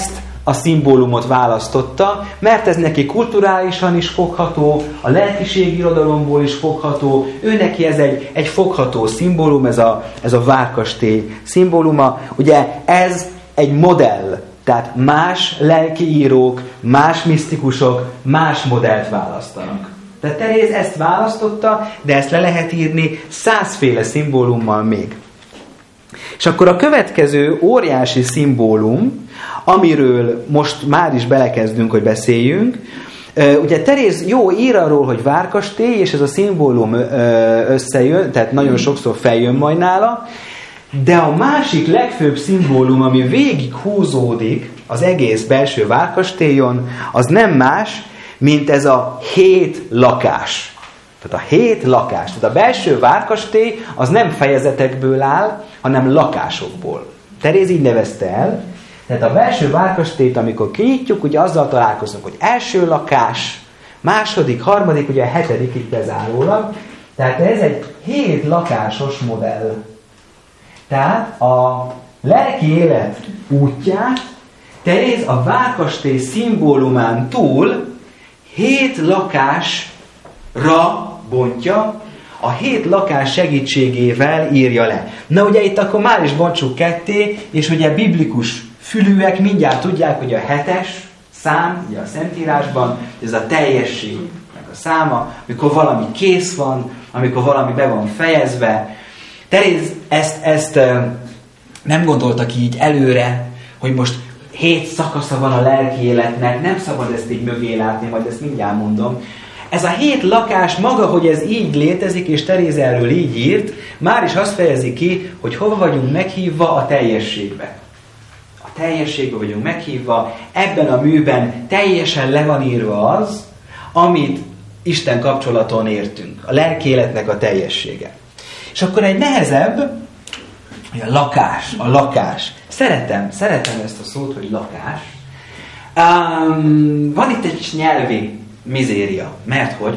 a szimbólumot választotta, mert ez neki kulturálisan is fogható, a lelkiségi irodalomból is fogható, ő neki ez egy fogható szimbólum, ez a várkastély szimbóluma. Ugye ez egy modell, tehát más lelkiírók, más misztikusok más modellt választanak. Tehát Teréz ezt választotta, de ezt le lehet írni 100 féle szimbólummal még. És akkor a következő óriási szimbólum, amiről most már is belekezdünk, hogy beszéljünk, ugye Teréz jó ír arról, hogy várkastély, és ez a szimbólum összejön, tehát nagyon sokszor feljön majd nála, de a másik legfőbb szimbólum, ami végig húzódik az egész belső várkastélyon, az nem más, mint ez a 7 lakás. Tehát a 7 lakás. Tehát a belső várkastély az nem fejezetekből áll, hanem lakásokból. Teréz így nevezte el. Tehát a belső várkastélyt, amikor kinyitjuk, ugye azzal találkozunk, hogy első lakás, második, harmadik, ugye a 7. itt bezárólag. Tehát ez egy 7 lakásos modell. Tehát a lelki élet útját Teréz a várkastély szimbólumán túl 7 lakásra bontja, a 7 lakás segítségével írja le. Na ugye itt akkor már is bontsuk ketté, és ugye biblikus fülűek mindjárt tudják, hogy a 7-es szám, ugye a Szentírásban, ez a teljességnek a száma, amikor valami kész van, amikor valami be van fejezve. Teréz ezt nem gondoltak így előre, hogy most 7 szakasza van a lelki életnek, nem szabad ezt így mögé látni, majd ezt mindjárt mondom. Ez a 7 lakás maga, hogy ez így létezik, és Teréz erről így írt, már is azt fejezi ki, hogy hova vagyunk meghívva a teljességbe. A teljességbe vagyunk meghívva, ebben a műben teljesen le van írva az, amit Isten kapcsolaton értünk. A lelki életnek a teljessége. És akkor egy nehezebb, a lakás. Szeretem ezt a szót, hogy lakás. Van itt egy nyelvi mizéria, mert hogy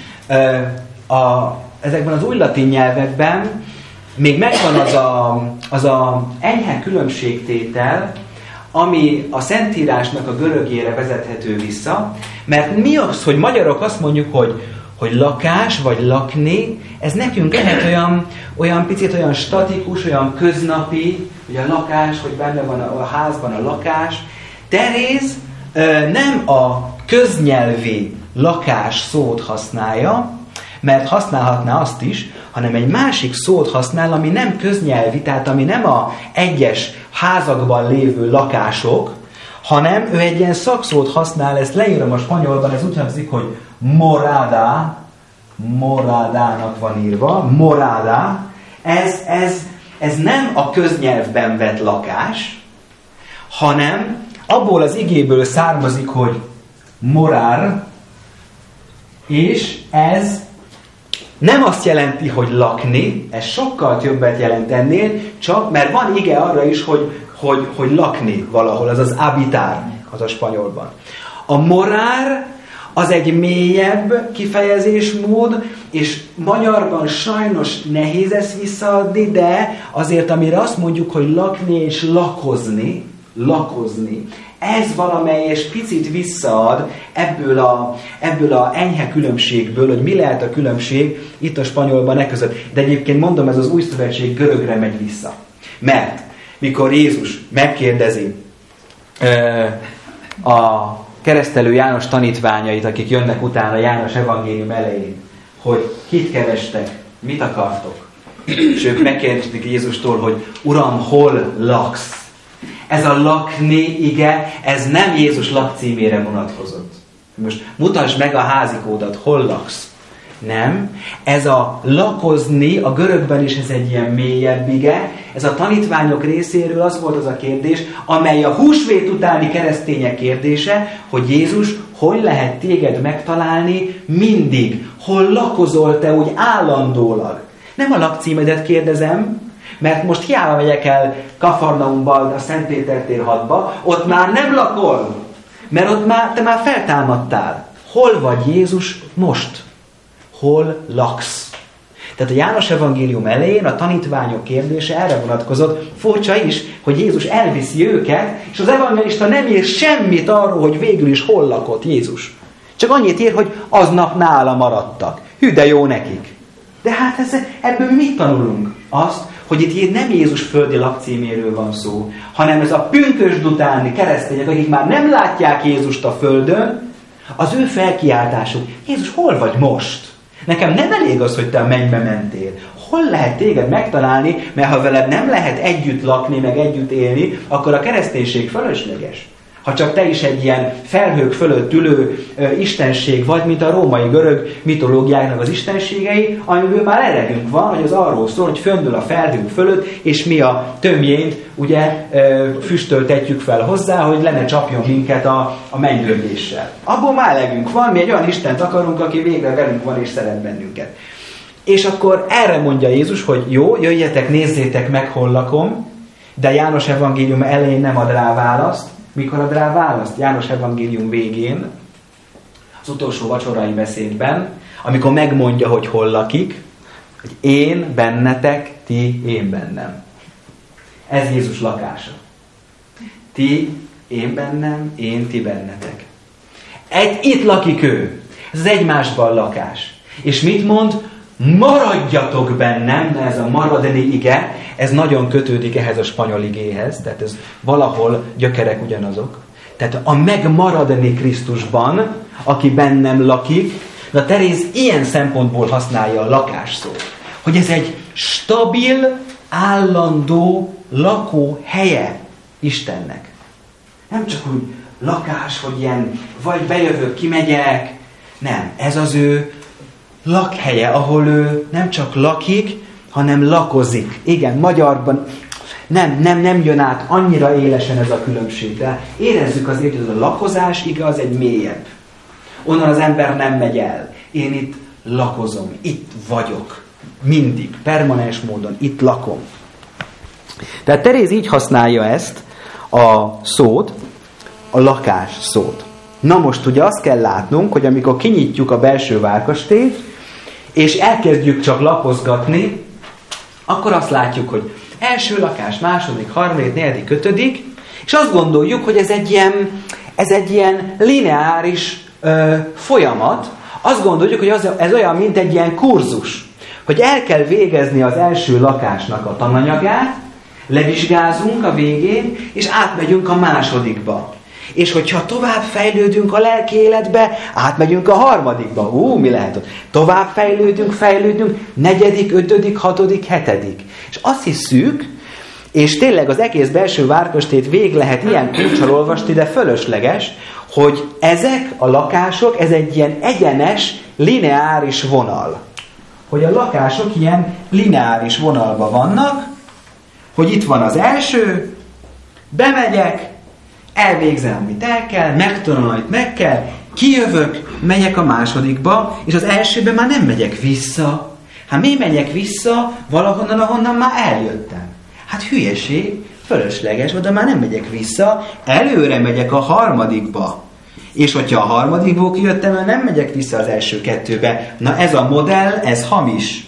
ezekben az új latin nyelvekben még megvan az a enyhe különbségtétel, ami a Szentírásnak a görögére vezethető vissza, mert mi az, hogy magyarok azt mondjuk, hogy lakás, vagy lakni, ez nekünk lehet olyan picit olyan statikus, olyan köznapi, hogy a lakás, hogy benne van a házban a lakás. Teréz nem a köznyelvi lakás szót használja, mert használhatná azt is, hanem egy másik szót használ, ami nem köznyelvi, tehát ami nem a egyes házakban lévő lakások, hanem ő egy ilyen szakszót használ, ezt leírom a spanyolban, ez úgy hangzik, hogy morada, moradának van írva, morada, ez nem a köznyelvben vett lakás, hanem abból az igéből származik, hogy morar, és ez nem azt jelenti, hogy lakni, ez sokkal többet jelent ennél, csak mert van ige arra is, hogy lakni valahol, az habitar, az a spanyolban. A morar az egy mélyebb kifejezésmód, és magyarban sajnos nehéz ezt visszaadni, de azért, amire azt mondjuk, hogy lakni és lakozni, ez valamelyes picit visszaad ebből a enyhe különbségből, hogy mi lehet a különbség itt a spanyolban között. De egyébként mondom, ez az új szövetség görögre megy vissza. Mert mikor Jézus megkérdezi a keresztelő János tanítványait, akik jönnek utána János evangélium elején, hogy kit kerestek, mit akartok? És ők megkérdezték Jézustól, hogy Uram, hol laksz? Ez a lakni ige, ez nem Jézus lakcímére vonatkozott. Most mutasd meg a házikódat, hol laksz? Nem. Ez a lakozni, a görögben is ez egy ilyen mélyebb ige. Ez a tanítványok részéről az volt az a kérdés, amely a húsvét utáni keresztények kérdése, hogy Jézus, hol lehet téged megtalálni mindig? Hol lakozol te úgy állandólag? Nem a lakcímedet kérdezem, mert most hiába megyek el Kafarnaumban, a Szent Péter tér 6-ba, ott már nem lakol, mert ott te már feltámadtál. Hol vagy Jézus most? Hol laksz? Tehát a János evangélium elején a tanítványok kérdése erre vonatkozott. Furcsa is, hogy Jézus elviszi őket, és az evangelista nem ír semmit arról, hogy végül is hol lakott Jézus. Csak annyit ír, hogy aznap nála maradtak. Hű, de jó nekik. De hát ebből mit tanulunk? Azt, hogy itt nem Jézus földi lakcíméről van szó, hanem ez a pünkösd utáni keresztények, akik már nem látják Jézust a földön, az ő felkiáltásuk. Jézus, hol vagy most? Nekem nem elég az, hogy te a mennybe mentél. Hol lehet téged megtalálni, mert ha veled nem lehet együtt lakni, meg együtt élni, akkor a kereszténység fölösleges. Ha csak te is egy ilyen felhők fölött ülő istenség vagy, mint a római görög mitológiáknak az istenségei, amiből már elegünk van, hogy az arról szól, hogy föndül a felhők fölött, és mi a tömjént ugye füstöltetjük fel hozzá, hogy le ne csapjon minket a mennydörgéssel. Abból már elegünk van, mi egy olyan Istent akarunk, aki végre velünk van és szeret bennünket. És akkor erre mondja Jézus, hogy jó, jöjjetek, nézzétek meg, hol lakom, de János evangélium elején nem ad rá választ. Mikor ad rá választ? János evangélium végén, az utolsó vacsorai beszédben, amikor megmondja, hogy hol lakik, hogy én bennetek, ti én bennem. Ez Jézus lakása. Ti én bennem, én ti bennetek. Itt lakik ő. Ez az egymásban lakás. És mit mond? Maradjatok bennem, de ez a maradni ige, ez nagyon kötődik ehhez a spanyol igéhez, tehát ez valahol gyökerek ugyanazok. Tehát a megmaradni Krisztusban, aki bennem lakik, de a Teréz ilyen szempontból használja a lakás szót, hogy ez egy stabil, állandó lakóhelye Istennek. Nem csak úgy lakás, hogy ilyen vagy bejövök, kimegyek, nem, ez az ő lakhelye, ahol ő nem csak lakik, hanem lakozik. Igen, magyarban nem jön át annyira élesen ez a különbség, de érezzük azért, hogy ez a lakozás igaz, egy mélyebb. Onnan az ember nem megy el. Én itt lakozom, itt vagyok. Mindig, permanens módon, itt lakom. Tehát Teréz így használja ezt a szót, a lakás szót. Na most ugye azt kell látnunk, hogy amikor kinyitjuk a belső várkastélyt, és elkezdjük csak lapozgatni, akkor azt látjuk, hogy első lakás, második, harmadik, negyedik, ötödik, és azt gondoljuk, hogy ez egy ilyen lineáris folyamat. Azt gondoljuk, hogy ez olyan, mint egy ilyen kurzus, hogy el kell végezni az első lakásnak a tananyagát, levizsgázunk a végén, és átmegyünk a másodikba. És hogyha tovább fejlődünk a lelki életbe, átmegyünk a harmadikba. Mi lehet ott? Tovább fejlődünk, negyedik, ötödik, hatodik, hetedik. És azt hiszük, és tényleg az egész belső várkastélyt végig lehet ilyen kulccsal olvasni, de fölösleges, hogy ezek a lakások, ez egy ilyen egyenes, lineáris vonal. Hogy a lakások ilyen lineáris vonalban vannak, hogy itt van az első, bemegyek, elvégzem, amit el kell, megtanulom, amit meg kell, kijövök, megyek a másodikba, és az elsőben már nem megyek vissza. Hát mi megyek vissza valahonnan, ahonnan már eljöttem? Hát hülyeség, fölösleges, oda már nem megyek vissza, előre megyek a harmadikba. És hogyha a harmadikból kijöttem, nem megyek vissza az első kettőbe. Na ez a modell, ez hamis.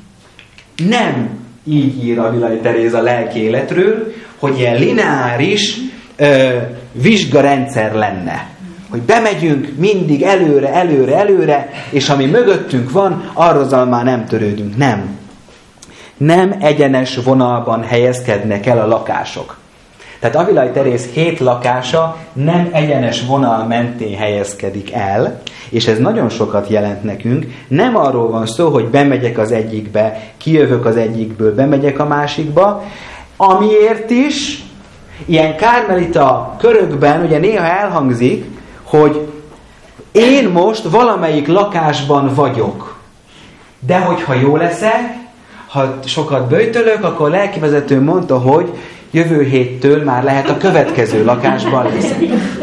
Nem így ír a Villai Teréz a lelki életről, hogy ilyen lineáris vizsgarendszer lenne. Hogy bemegyünk mindig előre, és ami mögöttünk van, arról már nem törődünk. Nem. Nem egyenes vonalban helyezkednek el a lakások. Tehát Avilai Teréz 7 lakása nem egyenes vonal mentén helyezkedik el, és ez nagyon sokat jelent nekünk. Nem arról van szó, hogy bemegyek az egyikbe, kijövök az egyikből, bemegyek a másikba, amiért is ilyen kármelita körökben ugye néha elhangzik, hogy én most valamelyik lakásban vagyok. De hogyha jó leszek, ha sokat böjtölök, akkor a lelkivezető mondta, hogy jövő héttől már lehet a következő lakásban leszek.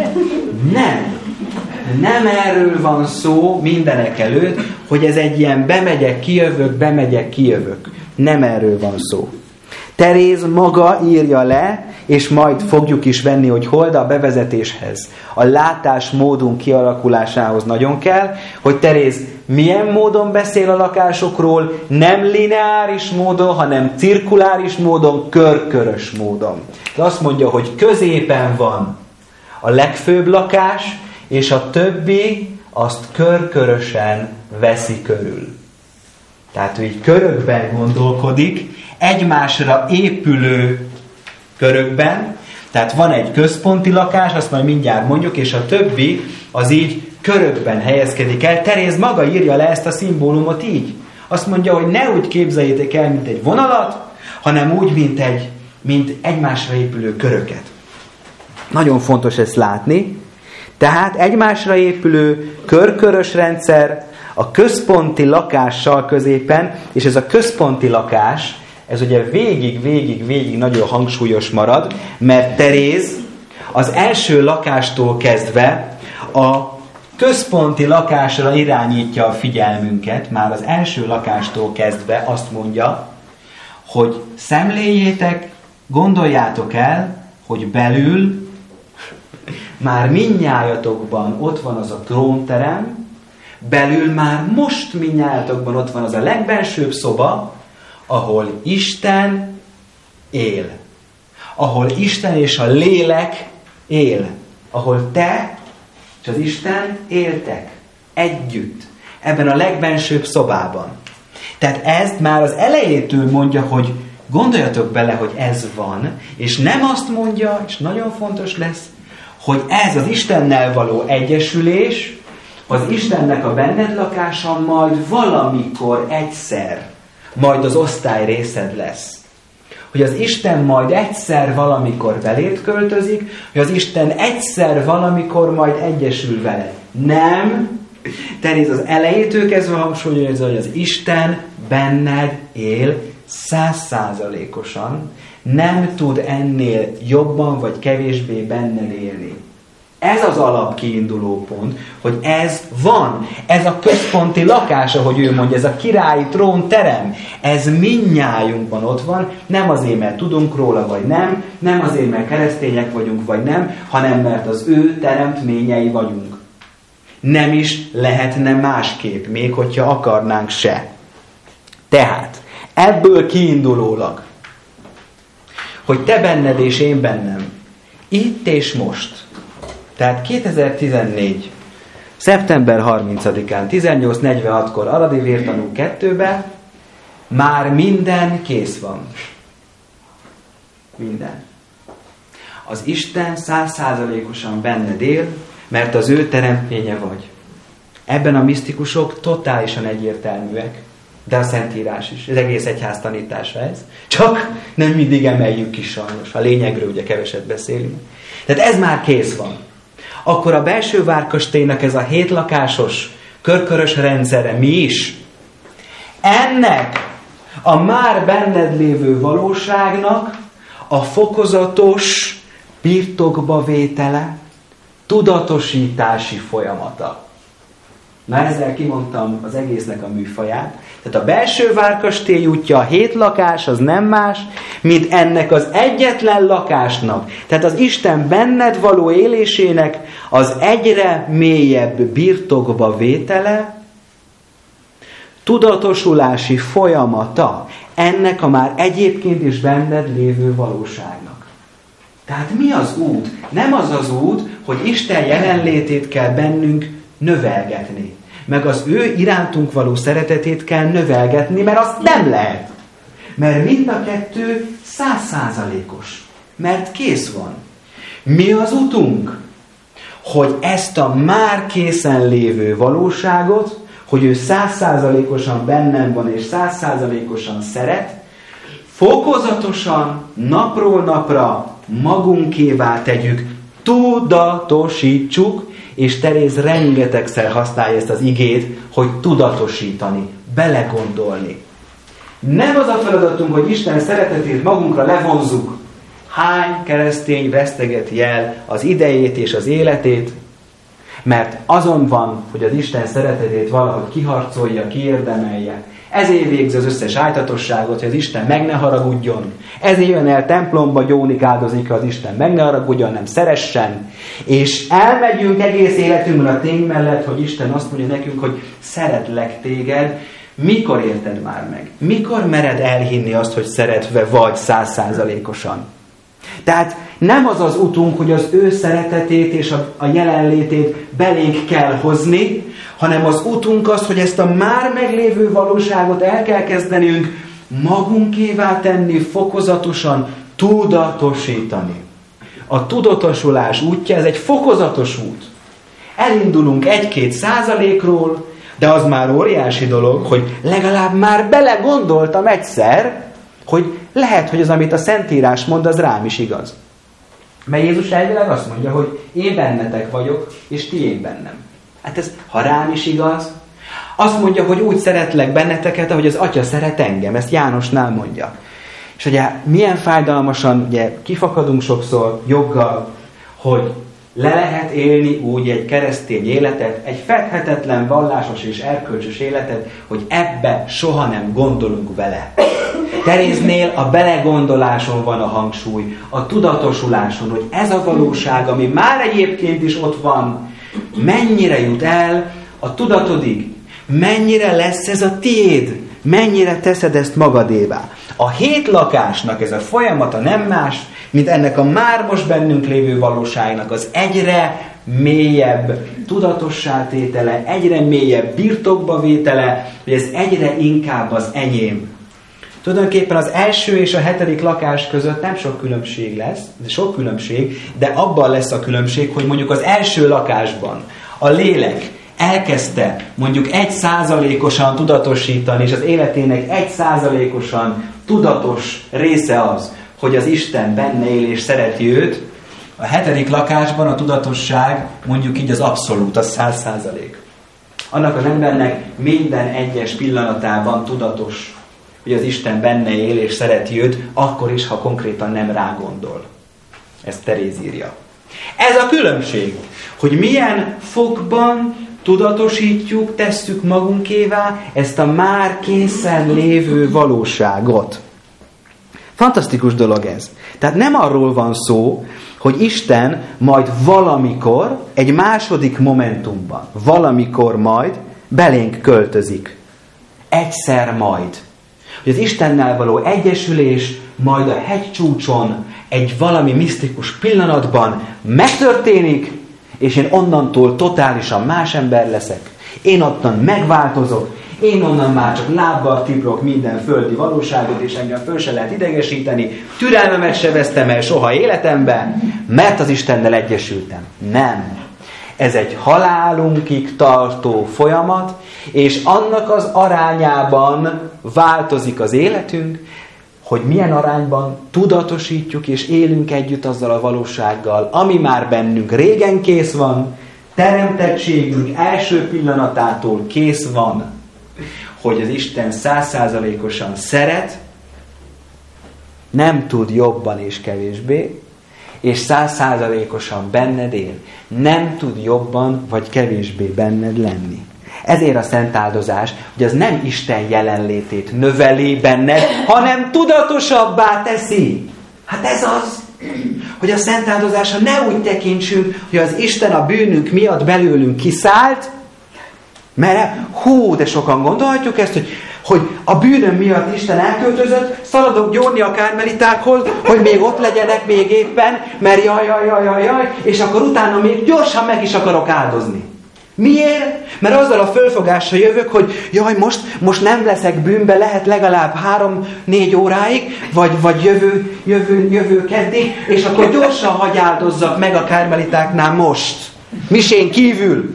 Nem erről van szó mindenek előtt, hogy ez egy ilyen bemegyek, kijövök. Nem erről van szó. Teréz maga írja le, és majd fogjuk is venni, hogy hol, de a bevezetéshez, a látásmódunk kialakulásához nagyon kell, hogy Teréz milyen módon beszél a lakásokról, nem lineáris módon, hanem cirkuláris módon, körkörös módon. De azt mondja, hogy középen van a legfőbb lakás, és a többi azt körkörösen veszi körül. Tehát ő így körökben gondolkodik, egymásra épülő körökben, tehát van egy központi lakás, azt majd mindjárt mondjuk, és a többi az így körökben helyezkedik el. Teréz maga írja le ezt a szimbólumot így. Azt mondja, hogy ne úgy képzeljétek el, mint egy vonalat, hanem úgy, mint egymásra épülő köröket. Nagyon fontos ezt látni. Tehát egymásra épülő körkörös rendszer, a központi lakással középen, és ez a központi lakás, ez ugye végig nagyon hangsúlyos marad, mert Teréz az első lakástól kezdve a központi lakásra irányítja a figyelmünket, már az első lakástól kezdve azt mondja, hogy szemléljétek, gondoljátok el, hogy belül már mindnyájatokban ott van az a trónterem, belül már most mindnyájatokban ott van az a legbensőbb szoba, ahol Isten él. Ahol Isten és a lélek él. Ahol te és az Isten éltek együtt. Ebben a legbensőbb szobában. Tehát ezt már az elejétől mondja, hogy gondoljatok bele, hogy ez van, és nem azt mondja, és nagyon fontos lesz, hogy ez az Istennel való egyesülés, az Istennek a benned lakása majd valamikor egyszer, majd az osztály részed lesz. Hogy az Isten majd egyszer valamikor beléd költözik, hogy az Isten egyszer valamikor majd egyesül vele. Nem. Teréz az elejétől kezdve hangsúlyozza, hogy az Isten benned él 100%-osan, nem tud ennél jobban vagy kevésbé benned élni. Ez az alapkiinduló pont, hogy ez van, ez a központi lakás, ahogy ő mondja, ez a királyi trónterem, ez mindnyájunkban ott van, nem azért, mert tudunk róla, vagy nem, nem azért, mert keresztények vagyunk, vagy nem, hanem mert az ő teremtményei vagyunk. Nem is lehetne másképp, még hogyha akarnánk se. Tehát, ebből kiindulólag, hogy te benned és én bennem, itt és most, tehát 2014. szeptember 30-án, 18:46-kor Aradi Vértanú 2-ben már minden kész van. Minden. Az Isten 100%-osan benned él, mert az ő teremtménye vagy. Ebben a misztikusok totálisan egyértelműek, de a Szentírás is, az egész egyház tanítása ez. Csak nem mindig emeljük ki sajnos, a lényegről ugye keveset beszélünk. Tehát ez már kész van. Akkor a belső várkastélynak ez a 7 lakásos, körkörös rendszere mi is? Ennek a már benned lévő valóságnak a fokozatos birtokba vétele, tudatosítási folyamata. Na ezzel kimondtam az egésznek a műfaját. Tehát a belső várkastély útja, a 7 lakás, az nem más, mint ennek az egyetlen lakásnak. Tehát az Isten benned való élésének az egyre mélyebb birtokba vétele, tudatosulási folyamata ennek a már egyébként is benned lévő valóságnak. Tehát mi az út? Nem az az út, hogy Isten jelenlétét kell bennünk növelgetni. Meg az ő irántunk való szeretetét kell növelgetni, mert azt nem lehet. Mert mind a kettő 100%-os. Mert kész van. Mi az utunk? Hogy ezt a már készen lévő valóságot, hogy ő 100%-osan bennem van és 100%-osan szeret, fokozatosan, napról napra magunkévá tegyük, tudatosítsuk, és Teréz rengetegszer használja ezt az igét, hogy tudatosítani, belegondolni. Nem az a feladatunk, hogy Isten szeretetét magunkra levonzuk. Hány keresztény vesztegeti el az idejét és az életét, mert azon van, hogy az Isten szeretetét valahogy kiharcolja, kiérdemelje. Ezért végzi az összes ájtatosságot, hogy az Isten meg ne haragudjon. Ezért jön el templomba, gyónik, áldozik, hogy az Isten meg ne haragudjon, nem szeressen. És elmegyünk egész életünkben a tény mellett, hogy Isten azt mondja nekünk, hogy szeretlek téged. Mikor érted már meg? Mikor mered elhinni azt, hogy szeretve vagy 100%-osan? Tehát nem az az utunk, hogy az ő szeretetét és a jelenlétét belénk kell hozni, hanem az utunk az, hogy ezt a már meglévő valóságot el kell kezdenünk magunkévá tenni, fokozatosan tudatosítani. A tudatosulás útja, ez egy fokozatos út. Elindulunk 1-2%-ról, de az már óriási dolog, hogy legalább már belegondoltam egyszer, hogy lehet, hogy az, amit a Szentírás mond, az rám is igaz. Mert Jézus elvileg azt mondja, hogy én bennetek vagyok, és ti én bennem. Hát ez, ha rám is igaz, azt mondja, hogy úgy szeretlek benneteket, ahogy az Atya szeret engem. Ezt Jánosnál mondja. És ugye milyen fájdalmasan ugye, kifakadunk sokszor joggal, hogy le lehet élni úgy egy keresztény életet, egy fedhetetlen, vallásos és erkölcsös életet, hogy ebbe soha nem gondolunk bele. Teréznél a belegondoláson van a hangsúly, a tudatosuláson, hogy ez a valóság, ami már egyébként is ott van, mennyire jut el a tudatodig, mennyire lesz ez a tiéd, mennyire teszed ezt magadévá. A 7 lakásnak ez a folyamata nem más, mint ennek a már most bennünk lévő valóságnak az egyre mélyebb tudatossá tétele, egyre mélyebb birtokba vétele, hogy ez egyre inkább az enyém. Tulajdonképpen az első és a 7. lakás között nem sok különbség lesz, sok különbség, de abban lesz a különbség, hogy mondjuk az első lakásban a lélek elkezdte mondjuk 1%-osan tudatosítani, és az életének 1%-osan tudatos része az, hogy az Isten benne él és szereti őt. A 7. lakásban a tudatosság mondjuk így az abszolút, az 100%. Annak az embernek minden egyes pillanatában tudatos, hogy az Isten benne él és szereti őt, akkor is, ha konkrétan nem rá gondol. Ezt Teréz írja. Ez a különbség, hogy milyen fokban tudatosítjuk, tesszük magunkévá ezt a már készen lévő valóságot. Fantasztikus dolog ez. Tehát nem arról van szó, hogy Isten majd valamikor, egy második momentumban, valamikor majd belénk költözik. Egyszer majd. Hogy az Istennel való egyesülés majd a hegycsúcson egy valami misztikus pillanatban megtörténik, és én onnantól totálisan más ember leszek. Én onnan megváltozok, én onnan már csak lábbal tiprok minden földi valóságot, és engem föl se lehet idegesíteni. Türelmemet se vesztem el soha életemben, mert az Istennel egyesültem. Nem. Ez egy halálunkig tartó folyamat, és annak az arányában változik az életünk, hogy milyen arányban tudatosítjuk és élünk együtt azzal a valósággal, ami már bennünk régen kész van, teremtettségünk első pillanatától kész van, hogy az Isten 100%-osan szeret, nem tud jobban és kevésbé, és 100%-osan benned él. Nem tud jobban vagy kevésbé benned lenni. Ezért a szent áldozás, hogy az nem Isten jelenlétét növeli benned, hanem tudatosabbá teszi. Hát ez az, hogy a szent áldozásra ne úgy tekintsünk, hogy az Isten a bűnünk miatt belőlünk kiszállt, mert de sokan gondolhatjuk ezt, hogy a bűnöm miatt Isten elköltözött, szaladok gyónni a kármelitákhoz, hogy még ott legyenek még éppen, mert jaj, és akkor utána még gyorsan meg is akarok áldozni. Miért? Mert azzal a fölfogással jövök, hogy jaj, most nem leszek bűnbe, lehet legalább 3-4 óráig, vagy jövő keddig, és akkor gyorsan hagy áldozzak meg a kármelitáknál most. Misén kívül.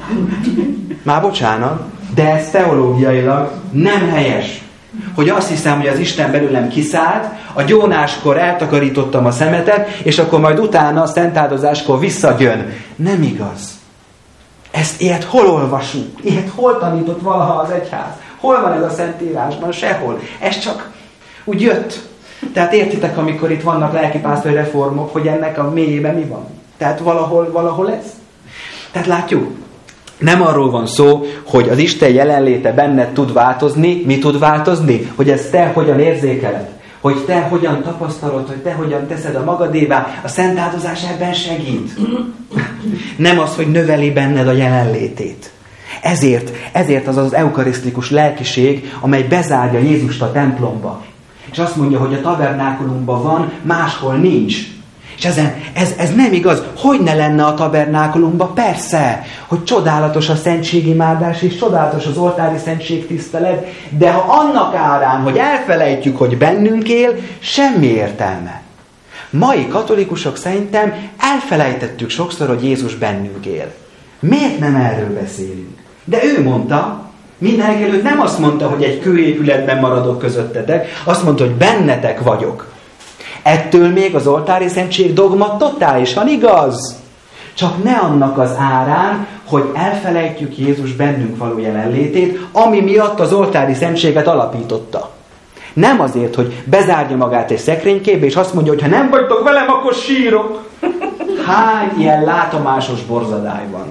Már bocsánat, de ez teológiailag nem helyes. Hogy azt hiszem, hogy az Isten belőlem kiszállt, a gyónáskor eltakarítottam a szemetet, és akkor majd utána a szentáldozáskor visszajön. Nem igaz. Ilyet hol olvasunk? Ilyet hol tanított valaha az egyház? Hol van ez a Szentírásban? Sehol. Ez csak úgy jött. Tehát értitek, amikor itt vannak lelkipásztori reformok, hogy ennek a mélyében mi van? Tehát valahol ez. Tehát látjuk, Nem arról van szó, hogy az Isten jelenléte benned tud változni. Mi tud változni? Hogy ezt te hogyan érzékeled. Hogy te hogyan tapasztalod, hogy te hogyan teszed a magadévá. A szent áldozás ebben segít. Nem az, hogy növeli benned a jelenlétét. Ezért az eukarisztikus lelkiség, amely bezárja Jézust a templomba. És azt mondja, hogy a tabernákulumban van, máshol nincs. És ez nem igaz. Hogy ne lenne a tabernákulumban? Persze, hogy csodálatos a szentségimádás, és csodálatos az oltári szentségtisztelet, de ha annak árán, hogy elfelejtjük, hogy bennünk él, semmi értelme. Mai katolikusok szerintem elfelejtettük sokszor, hogy Jézus bennünk él. Miért nem erről beszélünk? De ő mondta, mindenek előtt nem azt mondta, hogy egy kőépületben maradok közöttetek, azt mondta, hogy bennetek vagyok. Ettől még az oltári szentség dogma totálisan igaz. Csak ne annak az árán, hogy elfelejtjük Jézus bennünk való jelenlétét, ami miatt az oltári szentséget alapította. Nem azért, hogy bezárja magát egy szekrénykébe, és azt mondja, hogy ha nem vagytok velem, akkor sírok. Hány ilyen látomásos borzadály van?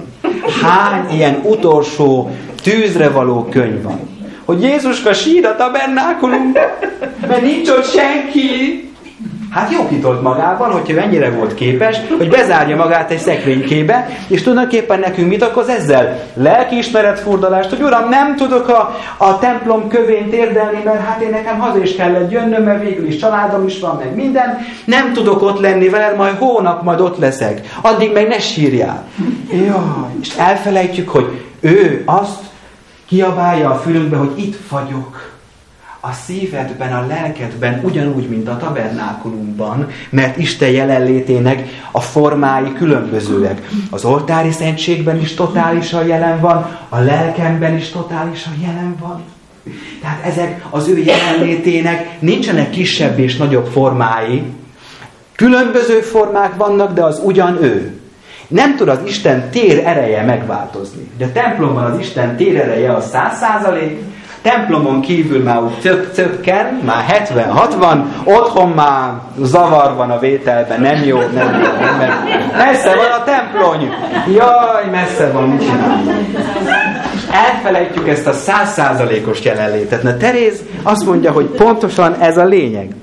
Hány ilyen utolsó tűzre való könyv van? Hogy Jézuska sír a tabernákulumban, mert nincs ott senki. Hát jó kitolt magában, hogyha ő ennyire volt képes, hogy bezárja magát egy szekrénykébe, és tulajdonképpen nekünk mit okoz ezzel? Lelkiismeretfurdalást, hogy Uram, nem tudok a templom kövén térdelni, mert hát én nekem haza is kellett jönnöm, mert végül is családom is van, meg minden. Nem tudok ott lenni veled, majd hónap majd ott leszek. Addig meg ne sírjál. Jaj, és elfelejtjük, hogy ő azt kiabálja a fülünkbe, hogy itt vagyok. A szívedben, a lelkedben, ugyanúgy, mint a tabernákulumban, mert Isten jelenlétének a formái különbözőek. Az oltári szentségben is totálisan jelen van, a lelkemben is totálisan jelen van. Tehát ezek az ő jelenlétének nincsenek kisebb és nagyobb formái. Különböző formák vannak, de az ugyan ő. Nem tud az Isten tér ereje megváltozni. De a templomban az Isten tér ereje a 100%, templomon kívül már úgy cökken, már 70-60, otthon már zavar van a vételben, nem jó. Messze van a templony. Jaj, messze van, mit csinálni? Elfelejtjük ezt a 100%-os jelenlétet. Na, Teréz azt mondja, hogy pontosan ez a lényeg.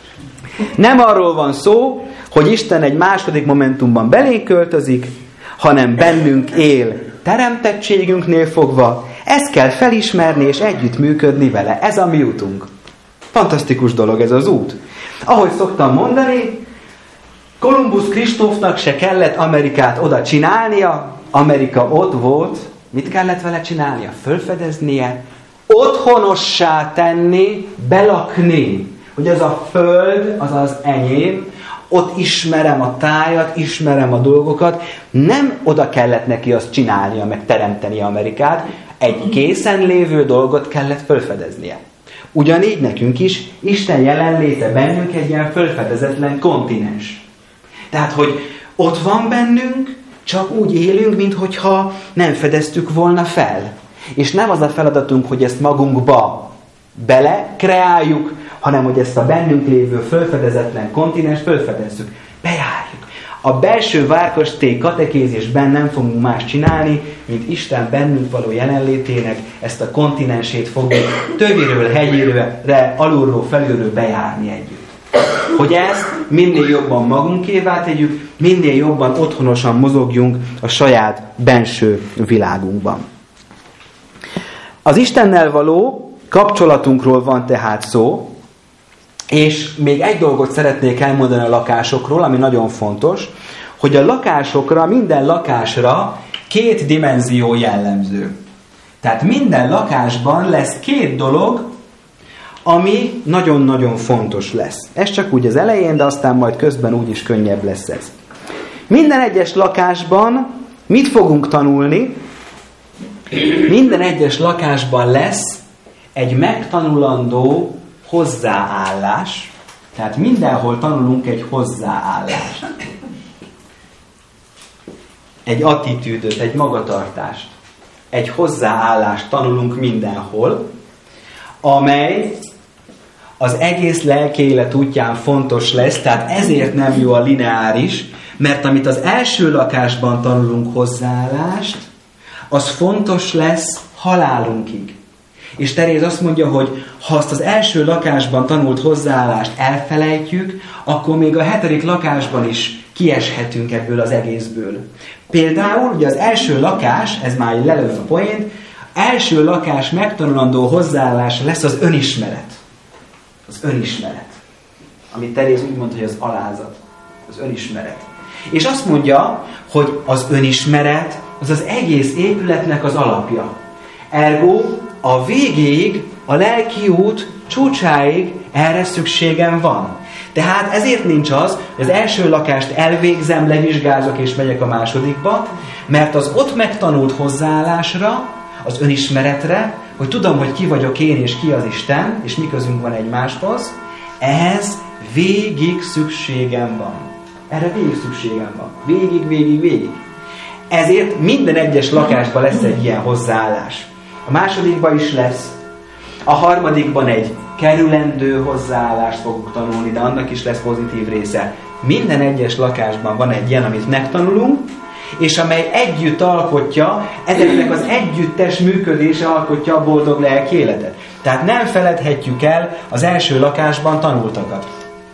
Nem arról van szó, hogy Isten egy második momentumban belénk költözik, hanem bennünk él teremtettségünknél fogva. Ezt kell felismerni és együttműködni vele. Ez a mi útunk. Fantasztikus dolog ez az út. Ahogy szoktam mondani, Kolumbusz Kristófnak se kellett Amerikát oda csinálnia. Amerika ott volt. Mit kellett vele csinálnia? Fölfedeznie, otthonossá tenni, belakni. Hogy az a föld, az az enyém, ott ismerem a tájat, ismerem a dolgokat. Nem oda kellett neki azt csinálnia, meg teremteni Amerikát. Egy készen lévő dolgot kellett fölfedeznie. Ugyanígy nekünk is Isten jelenléte bennünk egy ilyen fölfedezetlen kontinens. Tehát, hogy ott van bennünk, csak úgy élünk, minthogyha nem fedeztük volna fel. És nem az a feladatunk, hogy ezt magunkba belekreáljuk, hanem hogy ezt a bennünk lévő fölfedezetlen kontinens fölfedezzük. Bejárjuk. A belső várkastély katekézisben nem fogunk más csinálni, mint Isten bennünk való jelenlétének ezt a kontinensét fogjuk töviről, hegyére, alulról, felülről bejárni együtt. Hogy ezt minél jobban magunkévá tegyük, minél jobban otthonosan mozogjunk a saját benső világunkban. Az Istennel való kapcsolatunkról van tehát szó, és még egy dolgot szeretnék elmondani a lakásokról, ami nagyon fontos, hogy a lakásokra, minden lakásra 2 dimenzió jellemző. Tehát minden lakásban lesz 2 dolog, ami nagyon-nagyon fontos lesz. Ez csak úgy az elején, de aztán majd közben úgyis könnyebb lesz ez. Minden egyes lakásban mit fogunk tanulni? Minden egyes lakásban lesz egy megtanulandó hozzáállás, tehát mindenhol tanulunk egy hozzáállást. Egy attitűdöt, egy magatartást, egy hozzáállást tanulunk mindenhol, amely az egész lelkiélet útján fontos lesz, tehát ezért nem jó a lineáris, mert amit az első lakásban tanulunk hozzáállást, az fontos lesz halálunkig. És Teréz azt mondja, hogy ha azt az első lakásban tanult hozzáállást elfelejtjük, akkor még a 7. lakásban is kieshetünk ebből az egészből. Például ugye az első lakás, ez már lelőve a poént, első lakás megtanulandó hozzáállása lesz az önismeret. Az önismeret. Amit Teréz úgy mondta, hogy az alázat. Az önismeret. És azt mondja, hogy az önismeret az az egész épületnek az alapja. Ergo a végéig, a lelki út csúcsáig erre szükségem van. Tehát ezért nincs az, hogy az első lakást elvégzem, levizsgázok és megyek a másodikba, mert az ott megtanult hozzáállásra, az önismeretre, hogy tudom, hogy ki vagyok én és ki az Isten, és mi közünk van egymáshoz, ehhez végig szükségem van. Erre végig szükségem van. Végig. Ezért minden egyes lakásban lesz egy ilyen hozzáállás. A másodikban is lesz. A harmadikban egy kerülendő hozzáállást fogunk tanulni, de annak is lesz pozitív része. Minden egyes lakásban van egy ilyen, amit megtanulunk, és amely együtt alkotja, ezeknek az együttes működése alkotja a boldog lelki életet. Tehát nem feledhetjük el az első lakásban tanultakat.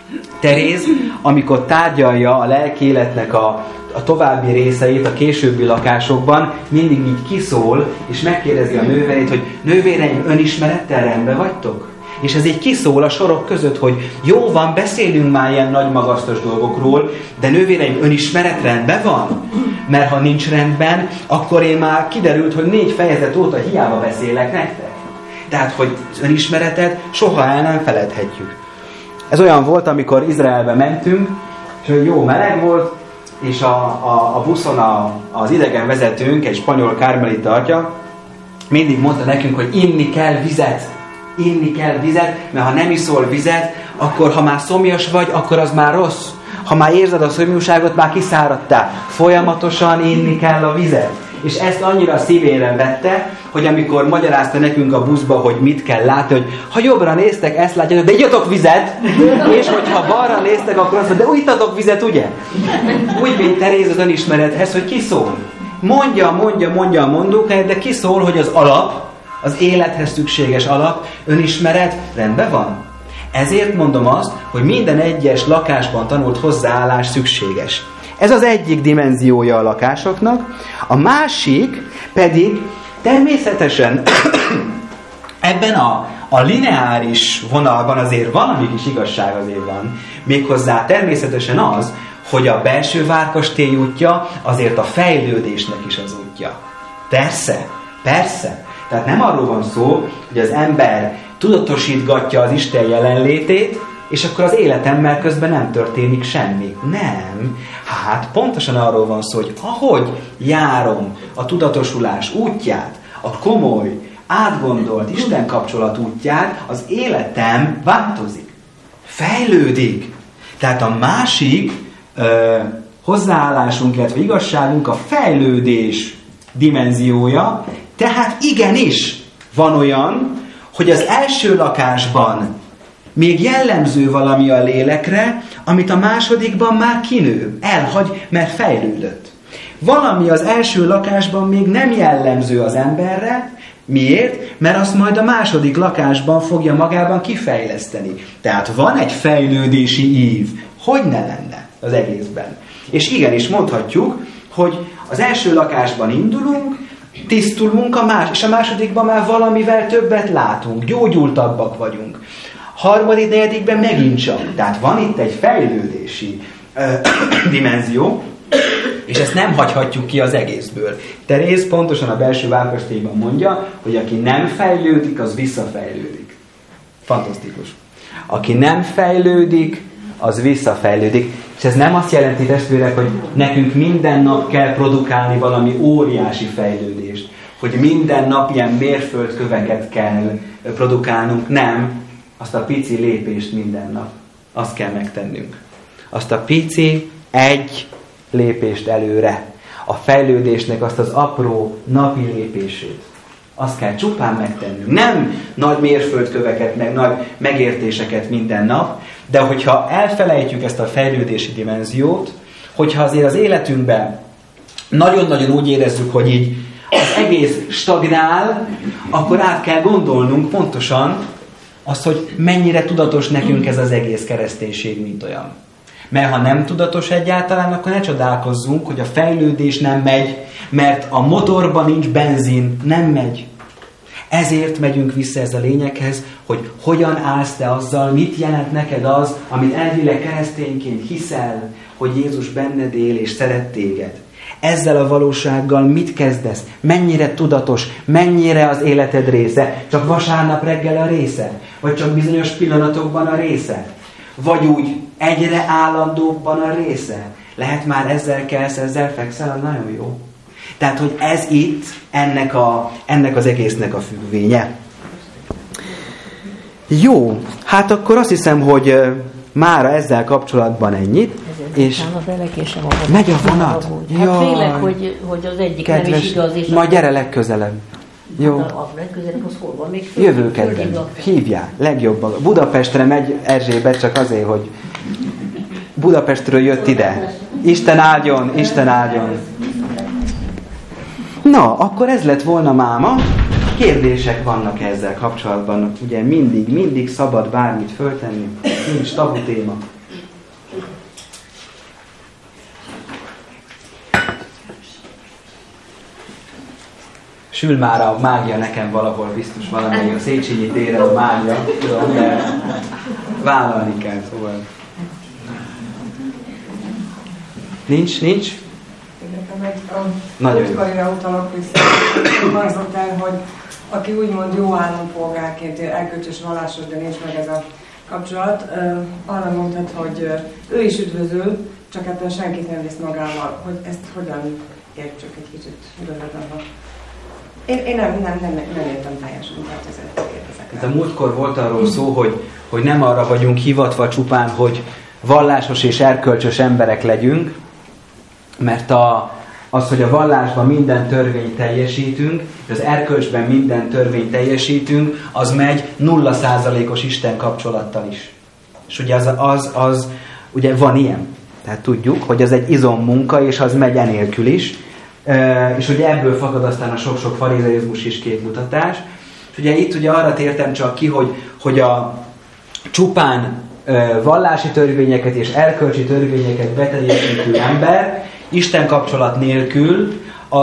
Teréz, amikor tárgyalja a lelki életnek a további részeit a későbbi lakásokban, mindig így kiszól, és megkérdezi a nővéreit, hogy nővéreim, önismerettel rendben vagytok? És ez így kiszól a sorok között, hogy jó van, beszélünk már ilyen nagy magasztos dolgokról, de nővéreim, önismeret rendben van? Mert ha nincs rendben, akkor én már kiderült, hogy 4 fejezet óta hiába beszélek nektek. Tehát, hogy az önismeretet soha el nem feledhetjük. Ez olyan volt, amikor Izraelbe mentünk, és jó meleg volt, és a buszon az idegen vezetőnk, egy spanyol kármelita atya, mindig mondta nekünk, hogy inni kell vizet, mert ha nem iszol vizet, akkor ha már szomjas vagy, akkor az már rossz. Ha már érzed a szomjúságot, már kiszáradtál. Folyamatosan inni kell a vizet. És ezt annyira szívére vette, hogy amikor magyarázta nekünk a buszba, hogy mit kell látni, hogy ha jobbra néztek, ezt látjátok, de igyatok vizet, és hogyha balra néztek, akkor azt mondja, de úgy ittatok vizet, ugye? Úgy, mint Teréz az önismerethez, hogy ki szól. Mondja a mondókáját, de ki szól, hogy az alap, az élethez szükséges alap, önismeret rendben van. Ezért mondom azt, hogy minden egyes lakásban tanult hozzáállás szükséges. Ez az egyik dimenziója a lakásoknak. A másik pedig természetesen ebben a lineáris vonalban azért valami kis igazság azért van. Méghozzá természetesen az, hogy a belső várkastély útja azért a fejlődésnek is az útja. Persze. Tehát nem arról van szó, hogy az ember tudatosítgatja az Isten jelenlétét, és akkor az életemmel közben nem történik semmi. Nem. Hát pontosan arról van szó, hogy ahogy járom a tudatosulás útját, a komoly, átgondolt Isten kapcsolat útját, az életem változik. Fejlődik. Tehát a másik hozzáállásunk, illetve igazságunk a fejlődés dimenziója, tehát igenis van olyan, hogy az első lakásban még jellemző valami a lélekre, amit a másodikban már kinő, elhagy, mert fejlődött. Valami az első lakásban még nem jellemző az emberre. Miért? Mert azt majd a második lakásban fogja magában kifejleszteni. Tehát van egy fejlődési ív. Hogy ne lenne az egészben? És igenis mondhatjuk, hogy az első lakásban indulunk, tisztulunk, és a másodikban már valamivel többet látunk, gyógyultabbak vagyunk. Harmadik, negyedikben megint csak. Tehát van itt egy fejlődési dimenzió, és ezt nem hagyhatjuk ki az egészből. Teréz pontosan a belső várkastélyban mondja, hogy aki nem fejlődik, az visszafejlődik. Fantasztikus. Aki nem fejlődik, az visszafejlődik. És ez nem azt jelenti, testvérek, hogy nekünk minden nap kell produkálni valami óriási fejlődést. Hogy minden nap ilyen mérföldköveket kell produkálnunk. Nem. Azt a pici lépést minden nap. Azt kell megtennünk. Azt a pici egy lépést előre. A fejlődésnek azt az apró napi lépését. Azt kell csupán megtennünk. Nem nagy mérföldköveket, meg nagy megértéseket minden nap, de hogyha elfelejtjük ezt a fejlődési dimenziót, hogyha azért az életünkben nagyon-nagyon úgy érezzük, hogy így az egész stagnál, akkor át kell gondolnunk pontosan azt, hogy mennyire tudatos nekünk ez az egész kereszténység, mint olyan. Mert ha nem tudatos egyáltalán, akkor ne csodálkozzunk, hogy a fejlődés nem megy, mert a motorban nincs benzin, nem megy. Ezért megyünk vissza ez a lényeghez, hogy hogyan állsz te azzal, mit jelent neked az, amit elvileg keresztényként hiszel, hogy Jézus benned él és szeret téged. Ezzel a valósággal mit kezdesz? Mennyire tudatos? Mennyire az életed része? Csak vasárnap reggel a része? Vagy csak bizonyos pillanatokban a része? Vagy úgy egyre állandóbban a része? Lehet már ezzel kelsz, ezzel fekszel? Nagyon jó. Tehát, hogy ez itt ennek az egésznek a függvénye. Jó, hát akkor azt hiszem, hogy mára ezzel kapcsolatban ennyit. És megy a vonat. Hát félek, hogy az egyik kedves, nem is igaz. És majd gyere legközelebb. Jó. A legközelebb az hol van? Még Jövő kedden. Hívjál. Legjobb. Budapestre megy Erzsébet csak azért, hogy Budapestről jött ide. Isten áldjon, Isten áldjon. Na, akkor ez lett volna máma. Kérdések vannak ezzel kapcsolatban. Ugye mindig szabad bármit föltenni. Nincs tabu téma. Sül már a mágia nekem valahol, biztos valamelyik a Széchenyi téren a mágia. Tudom, de vállalni kell, szóval. Nincs? Nekem egy múltkarira utalok vissza, hangzott el, hogy aki úgymond jó állampolgárként él, erkölcsös vallásos, de nincs meg ez a kapcsolat, arra mondhat, hogy ő is üdvözül, csak ebben senkit nem visz magával, hogy ezt hogyan értsük egy kicsit rövidebben. Én nem értem teljesen, tehát ezért kérdezek rá. A múltkor volt arról szó, hogy nem arra vagyunk hivatva csupán, hogy vallásos és erkölcsös emberek legyünk, mert az, hogy a vallásban minden törvényt teljesítünk, és az erkölcsben minden törvényt teljesítünk, az megy 0%-os Isten kapcsolattal is. És ugye az ugye van ilyen. Tehát tudjuk, hogy ez egy izommunka, és az megy enélkül is. És ugye ebből fakad aztán a sok-sok farizeizmus és képmutatás. És ugye itt ugye arra tértem csak ki, hogy a csupán vallási törvényeket és erkölcsi törvényeket beteljesítő ember Isten kapcsolat nélkül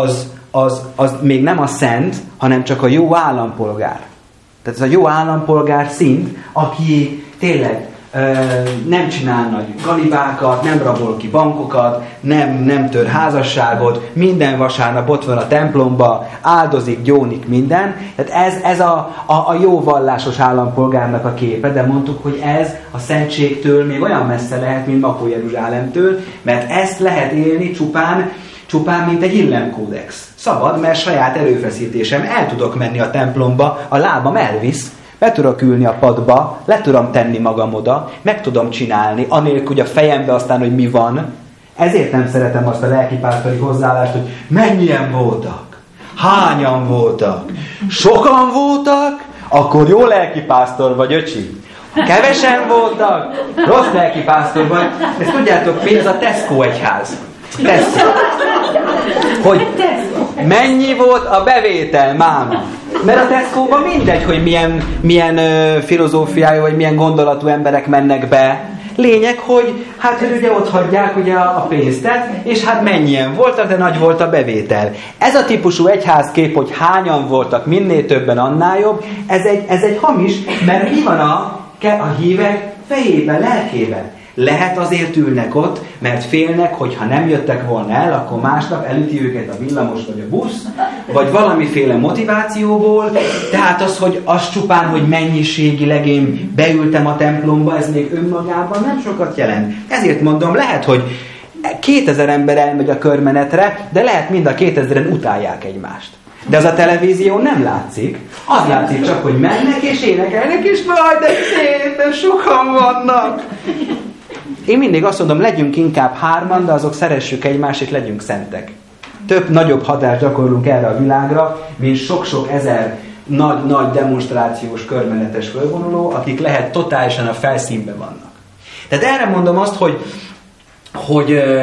az még nem a szent, hanem csak a jó állampolgár. Tehát ez a jó állampolgár szint, aki tényleg nem csinál nagy galibákat, nem rabol ki bankokat, nem tör házasságot, minden vasárnap ott van a templomba, áldozik, gyónik minden. Tehát ez a jó vallásos állampolgárnak a képe, de mondtuk, hogy ez a szentségtől még olyan messze lehet, mint Makó Jeruzsálemtől, mert ezt lehet élni csupán mint egy illemkódex. Szabad, mert saját erőfeszítésem, el tudok menni a templomba, a lábam elvisz, be tudok ülni a padba, le tudom tenni magam oda, meg tudom csinálni, anélkül, hogy a fejembe aztán, hogy mi van. Ezért nem szeretem azt a lelkipásztori hozzáállást, hogy mennyien voltak, hányan voltak, sokan voltak, akkor jó lelkipásztor vagy, öcsi. Kevesen voltak, rossz lelkipásztor vagy. Ezt tudjátok, mi ez a Tesco egyház? Tesco. Hogy mennyi volt a bevétel, máma? Mert a Tesco-ban mindegy, hogy milyen filozófiájú, vagy milyen gondolatú emberek mennek be. Lényeg, hogy hát ugye ott hagyják ugye a pénztet, és hát mennyien voltak, de nagy volt a bevétel. Ez a típusú egyházkép, hogy hányan voltak, minél többen, annál jobb, ez egy hamis, mert mi van a hívek fejében, lelkében? Lehet azért ülnek ott, mert félnek, hogy ha nem jöttek volna el, akkor másnap elüti őket a villamos vagy a busz, vagy valamiféle motivációból. Tehát az csupán, hogy mennyiségileg én beültem a templomba, ez még önmagában nem sokat jelent. Ezért mondom, lehet, hogy 2000 ember elmegy a körmenetre, de lehet mind a 2000-en utálják egymást. De az a televízió nem látszik. Az látszik csak, hogy mennek és énekelnek, és majd de szép, de sokan vannak. Én mindig azt mondom, legyünk inkább hárman, de azok szeressük egymást, és legyünk szentek. Nagyobb hatást gyakorlunk erre a világra, mint sok-sok ezer nagy demonstrációs körmenetes fölvonuló, akik lehet totálisan a felszínben vannak. Tehát erre mondom azt,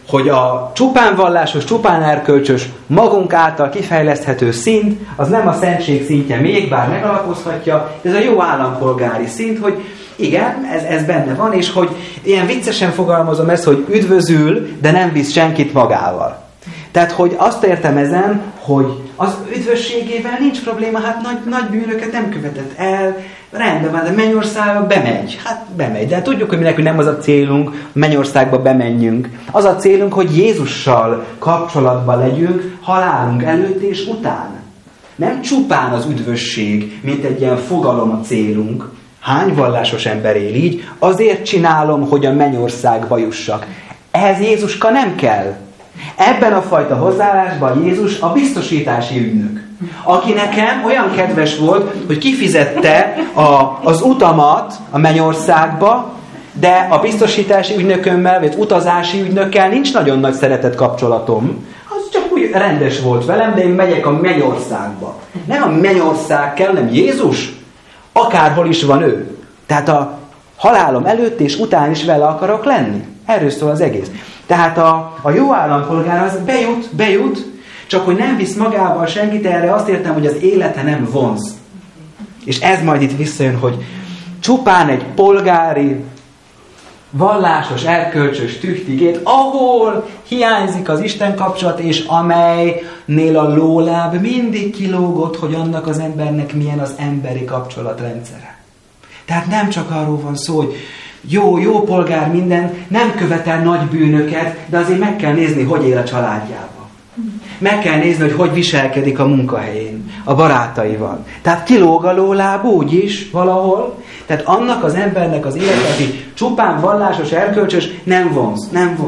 hogy a csupán vallásos, csupán erkölcsös, magunk által kifejleszthető szint, az nem a szentség szintje még, bár megalapozhatja, de ez a jó állampolgári szint, hogy igen, ez benne van, és hogy ilyen viccesen fogalmazom ezt, hogy üdvözül, de nem visz senkit magával. Tehát, hogy azt értem ezen, hogy az üdvösségével nincs probléma, hát nagy bűnöket nem követett el, rendben van, de mennyországba bemegy. Hát bemegy, de tudjuk, hogy mi nekünk nem az a célunk, mennyországba bemenjünk. Az a célunk, hogy Jézussal kapcsolatban legyünk halálunk előtt és után. Nem csupán az üdvösség, mint egy ilyen fogalom a célunk. Hány vallásos ember él így? Azért csinálom, hogy a mennyországba jussak. Ehhez Jézuska nem kell. Ebben a fajta hozzáállásban Jézus a biztosítási ügynök, aki nekem olyan kedves volt, hogy kifizette az utamat a mennyországba, de a biztosítási ügynökömmel, vagy utazási ügynökkel nincs nagyon nagy szeretet kapcsolatom. Az csak úgy rendes volt velem, de én megyek a mennyországba. Nem a mennyország kell, hanem Jézus, akárhol is van ő. Tehát a halálom előtt és után is vele akarok lenni. Erről szól az egész. Tehát a jó állampolgár az bejut, csak hogy nem visz magával senkit, erre azt értem, hogy az élete nem vonz. És ez majd itt visszajön, hogy csupán egy polgári, vallásos, erkölcsös tüchtigét, ahol hiányzik az Isten kapcsolat, és amelynél a lóláb mindig kilógott, hogy annak az embernek milyen az emberi kapcsolatrendszere. Tehát nem csak arról van szó, hogy jó polgár minden, nem követel nagy bűnöket, de azért meg kell nézni, hogy él a családjában. Meg kell nézni, hogy viselkedik a munkahelyén, a barátaival. Tehát kilóg a lóláb úgy is valahol, tehát annak az embernek az élete, aki csupán vallásos, erkölcsös, nem vonz.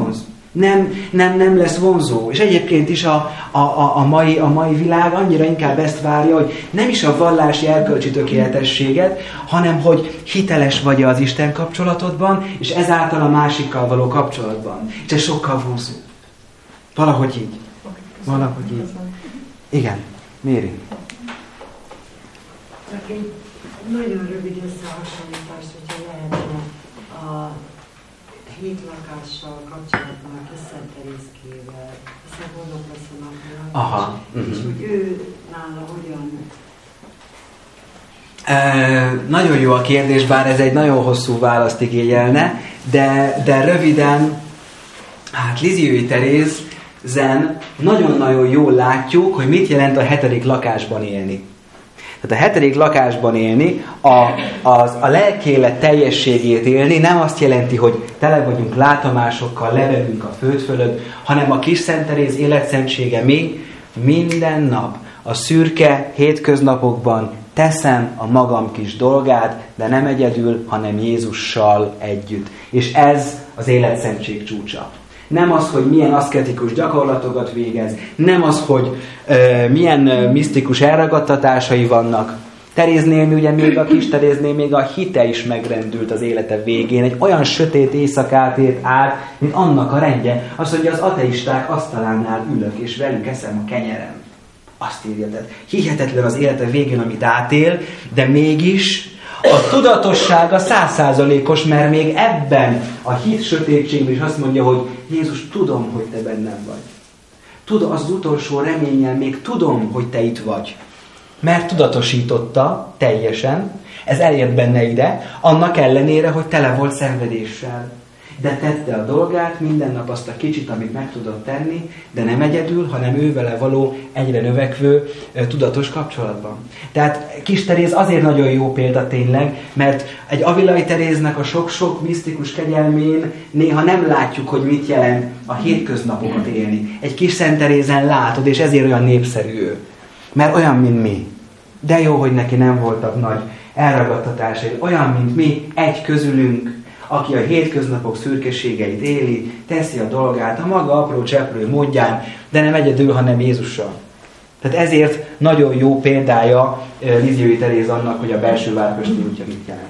Nem lesz vonzó. És egyébként is a mai világ annyira inkább ezt várja, hogy nem is a vallási erkölcsi tökéletességet, hanem hogy hiteles vagy az Isten kapcsolatodban, és ezáltal a másikkal való kapcsolatban. És ez sokkal vonzó. Valahogy így. Igen, Méri. Csak egy nagyon rövid összehasonlítás, hogyha lehetne a hétlakással kapcsolatban a Kis Szent Terézkével, hiszen holnap lesz a napja, és hogy ő nála hogyan... Nagyon jó a kérdés, bár ez egy nagyon hosszú választ igényelne, de röviden, hát Lizsiói Terézen nagyon-nagyon jól látjuk, hogy mit jelent a 7. lakásban élni. Tehát a 7. lakásban élni, a lelkélet teljességét élni nem azt jelenti, hogy tele vagyunk látomásokkal, levegünk a föld fölött, hanem a Kis Szent Teréz életszentsége minden nap a szürke hétköznapokban teszem a magam kis dolgát, de nem egyedül, hanem Jézussal együtt. És ez az életszentség csúcsa. Nem az, hogy milyen aszketikus gyakorlatokat végez, nem az, hogy milyen misztikus elragadtatásai vannak. Teréznél ugye még a Kis Teréznél még a hite is megrendült az élete végén. Egy olyan sötét éjszakát ért át, mint annak a rendje. Azt mondja, az ateisták asztalánál ülök, és velük eszem a kenyerem. Azt írja, tehát hihetetlen az élete végén, amit átél, de mégis a tudatossága 100%-os, mert még ebben a hit sötétségben is azt mondja, hogy Jézus, tudom, hogy te bennem vagy. Tudom, az utolsó reménnyel még tudom, hogy te itt vagy. Mert tudatosította teljesen, ez eljött benne ide, annak ellenére, hogy tele volt szenvedéssel. De tette a dolgát, minden nap azt a kicsit, amit meg tudott tenni, de nem egyedül, hanem ővele való egyre növekvő tudatos kapcsolatban. Tehát Kis Teréz azért nagyon jó példa tényleg, mert egy Avilai Teréznek a sok-sok misztikus kegyelmén néha nem látjuk, hogy mit jelent a hétköznapokat élni. Egy Kis Szent Terézen látod, és ezért olyan népszerű ő. Mert olyan, mint mi. De jó, hogy neki nem voltak nagy elragadtatásai. Olyan, mint mi, egy közülünk, aki a hétköznapok szürkeségeit éli, teszi a dolgát a maga apró cseprő módján, de nem egyedül, hanem Jézussal. Tehát ezért nagyon jó példája Lizsiói Teréz annak, hogy a belső várkösti útja mit jelent.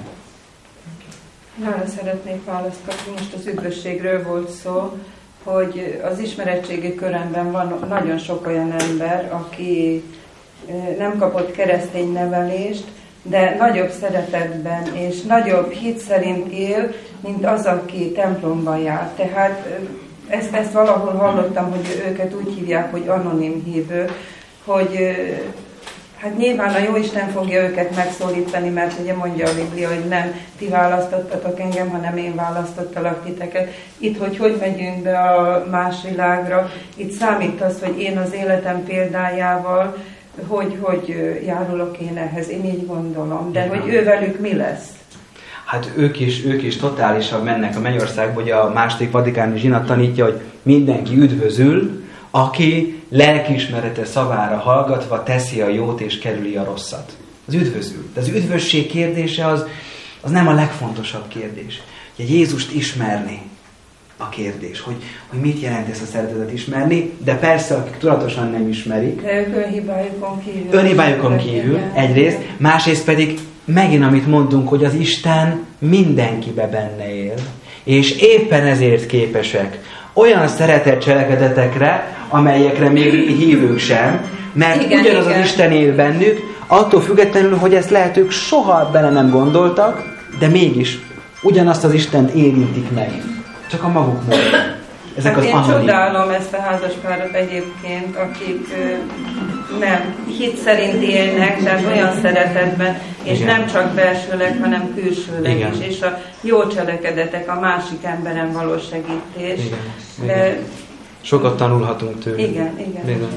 Nála szeretnék választ kapni, most az üdvösségről volt szó, hogy az ismeretségi köremben van nagyon sok olyan ember, aki nem kapott keresztény nevelést, de nagyobb szeretetben és nagyobb hit szerint él, mint az, aki templomban jár. Tehát ezt valahol hallottam, hogy őket úgy hívják, hogy anonim hívő, hogy hát nyilván a Jóisten fogja őket megszólítani, mert ugye mondja a Biblia, hogy nem ti választottatok engem, hanem én választottalak titeket. Itt, hogy megyünk be a más világra, itt számít az, hogy én az életem példájával, hogy járulok én ehhez, én így gondolom. De hogy ővelük mi lesz? Hát ők is totálisan mennek a Mennyországba, hogy a második vatikáni zsinat tanítja, hogy mindenki üdvözül, aki lelkiismerete szavára hallgatva teszi a jót és kerüli a rosszat. Az üdvözül. De az üdvösség kérdése az nem a legfontosabb kérdés. Ugye Jézust ismerni a kérdés, hogy mit jelent ezt a szeretetet ismerni, de persze, akik tudatosan nem ismerik. De ők önhibájukon kívül. Önhibájukon kívül, egyrészt, másrészt pedig megint, amit mondunk, hogy az Isten mindenkibe benne él, és éppen ezért képesek olyan szeretett cselekedetekre, amelyekre még mi hívők sem, mert ugyanaz az Isten él bennük, attól függetlenül, hogy ezt lehet ők soha bele nem gondoltak, de mégis ugyanazt az Istent érintik meg. Csak a maguk módon. Ezek az én csodálom ezt a házaspárat egyébként, akik nem hit szerint élnek, tehát olyan szeretetben, és igen. Nem csak belsőleg, hanem külsőleg igen. is, és a jó cselekedetek, a másik emberen való segítés. Igen. De... sokat tanulhatunk tőle. Igen. Köszönöm.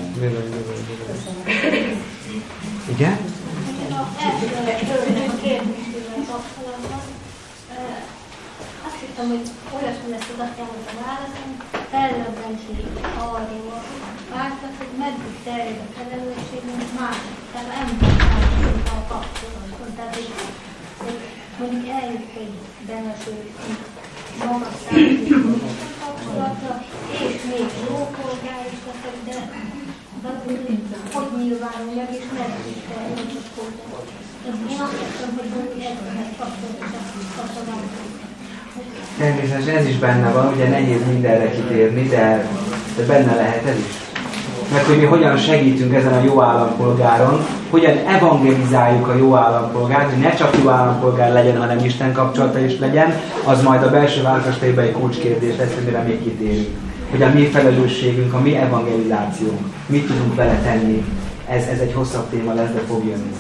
Igen? Azt hittem, hogy olyasmi lesz az atyámot a válaszom, fellebbentség arról vártak, hogy meddig terjed a felelősség, mint másik. Tehát embertársunk a kapcsolaton. Tehát, hogy mondjuk eljut egy benső magas számító kapcsolatra, és még jópolgár is leszek, de hogy nyilvánul meg, és meddig terjed a kapcsolat. Én azt hittem, hogy mondjuk ezzel kapcsolatban. Természetesen ez is benne van, ugye nehéz mindenre kitérni, de benne lehet ez is. Mert hogy mi hogyan segítünk ezen a jó állampolgáron, hogyan evangelizáljuk a jó állampolgárt, hogy ne csak jó állampolgár legyen, hanem Isten kapcsolata is legyen, az majd a belső várostébe egy kulcskérdés lesz, amire még kitérünk. Hogy a mi felelősségünk, a mi evangelizációnk, mit tudunk vele tenni. Ez egy hosszabb téma lesz, de fog jönni.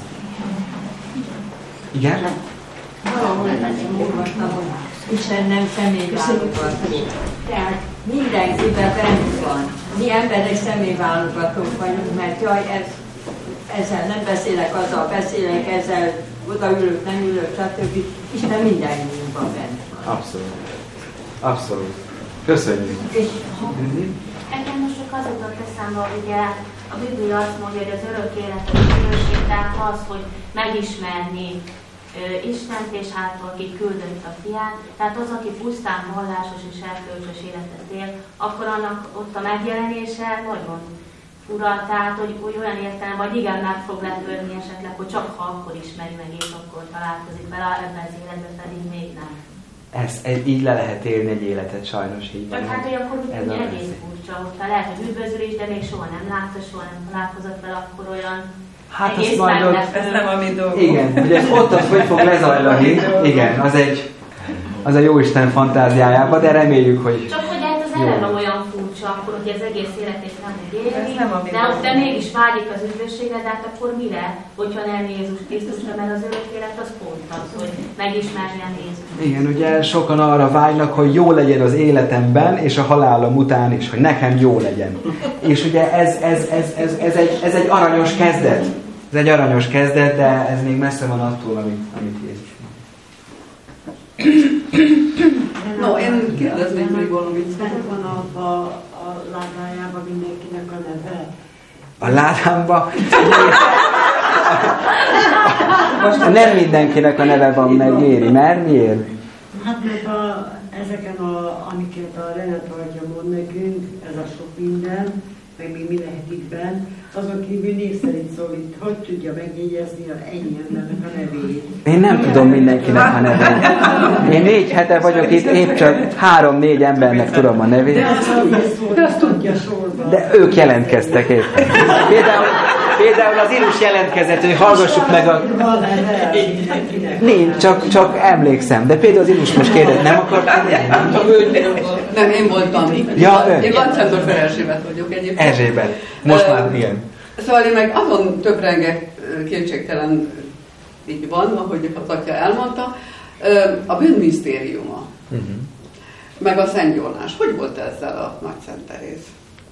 Igen? Valahol olvastam, hogy Isten nem személyválogató. Tehát mindenkiben bennünk van. Mi emberek személyválogatók vagyunk, mert jaj, ezzel nem beszélek, azzal beszélek, ezzel odaülök, nem ülök, stb. Isten mindenkiben benne van. Abszolút. Köszönjük. Nekem most csak az jutott eszembe, hogy ugye a Biblia azt mondja, hogy az örök élet az örökség, tehát az, hogy megismerni Istent, és hátul, aki küldött a fiát, tehát az, aki pusztán vallásos és erkölcsös életet él, akkor annak ott a megjelenése nagyon fura, tehát hogy olyan értelem, vagy igen, meg fog lepődni esetleg, hogy csak ha akkor ismeri meg, és akkor találkozik vele, ebben az életben pedig még nem. Így le lehet élni egy életet, sajnos így van. Hát, hogy akkor egész furcsa, hogyha lehet, hogy üdvözülés, de még soha nem látta, soha nem találkozott vele, akkor olyan hát azt majd ott, ez nem a mi dolgunk. Igen, ugye ott az hogy fog lezajlani, igen, az a Jóisten fantáziájába, de reméljük, hogy csak hogy hát az eleve olyan furcsa, akkor, hogy az egész életét nem tud élni, de mégis vágyik az üdvösségre, de hát akkor mire, hogyha nem Jézus Krisztusra, mert az örök élet az pont az, hogy megismerjen Jézus. Igen, ugye sokan arra vágynak, hogy jó legyen az életemben, és a halálom után is, hogy nekem jó legyen. És ugye ez egy aranyos kezdet. Ez egy aranyos kezdet, de ez még messze van attól, amit Jézus mond. No, én kérdeznék még valamit. Van a ládájában mindenkinek a neve? A ládámban? Most nem mindenkinek a neve van meg, Géri, mert miért? Hát meg ezeken, amiket a Renata atya mond nekünk, ez a sok minden, meg még mi lehet itt benn, azon kívül név szerint szólít, hogy tudja megjegyezni ennyi embernek a nevét. Én nem tudom mindenkinek a nevét. Én 4 hete vagyok itt, épp csak 3-4 embernek tudom a nevét. De azt tudja sorban. De ők jelentkeztek éppen. Például az Ilus jelentkezett, hogy hallgassuk meg a... Nincs, csak emlékszem. De például az Ilus most kérdez, nem akartam? Nem, én voltam. Ja, ön. Én Lancsándor Erzsébet vagyok egyébként. Erzsébet. Most már igen. Szóval én meg azon töprengek, kétségtelen így van, ahogy az atya elmondta, a bűnmisztériuma. Meg a Szent Jónás. Hogy volt ezzel a Nagy Szent Teréz?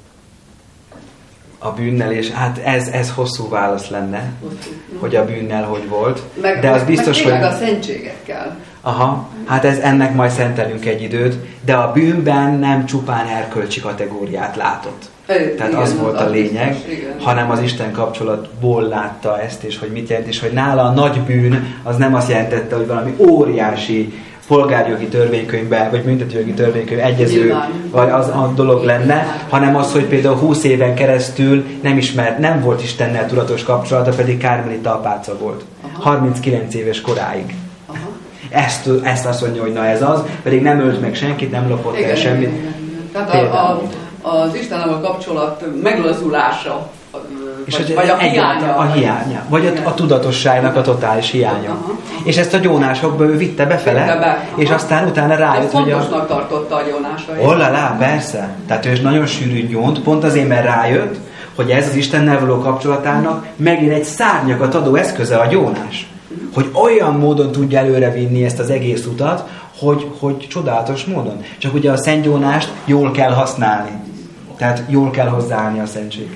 A bűnnel, és hát ez hosszú válasz lenne, hogy a bűnnel hogy volt. De az biztos, hogy... hogy... a szentségekkel. Aha, hát ennek majd szentelünk egy időt, de a bűnben nem csupán erkölcsi kategóriát látott. Tehát igen, az volt a lényeg, biztos, hanem az Isten kapcsolatból látta ezt, és hogy mit jelent, és hogy nála a nagy bűn az nem azt jelentette, hogy valami óriási polgárjogi törvénykönyvben, vagy büntetőjogi törvénykönyv egyező vagy az a dolog lenne, hanem az, hogy például 20 éven keresztül nem volt Istennel tudatos kapcsolata, pedig kármelita apáca volt. 39 éves koráig. Ezt azt mondja, hogy na ez az, pedig nem ölt meg senkit, nem lopott el semmit. Tehát az Istennel kapcsolat meglazulása, és vagy a hiánya. Vagy a tudatosságnak a totális hiánya. És ezt a gyónásokba ő vitte befele, és aztán utána rájött, hogy fontosnak tartotta a gyónásra. Ollalá, persze. Tehát ő nagyon sűrű gyónt, pont azért, mert rájött, hogy ez az Istennel való kapcsolatának megint egy szárnyakat adó eszköze a gyónás. Hogy olyan módon tudja előrevinni ezt az egész utat, hogy csodálatos módon. Csak ugye a Szent Jónást jól kell használni. Tehát jól kell hozzáállni a szentséghez.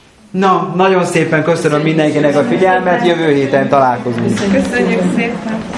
Na, nagyon szépen köszönöm mindenkinek a figyelmet, jövő héten találkozunk. Köszönjük szépen!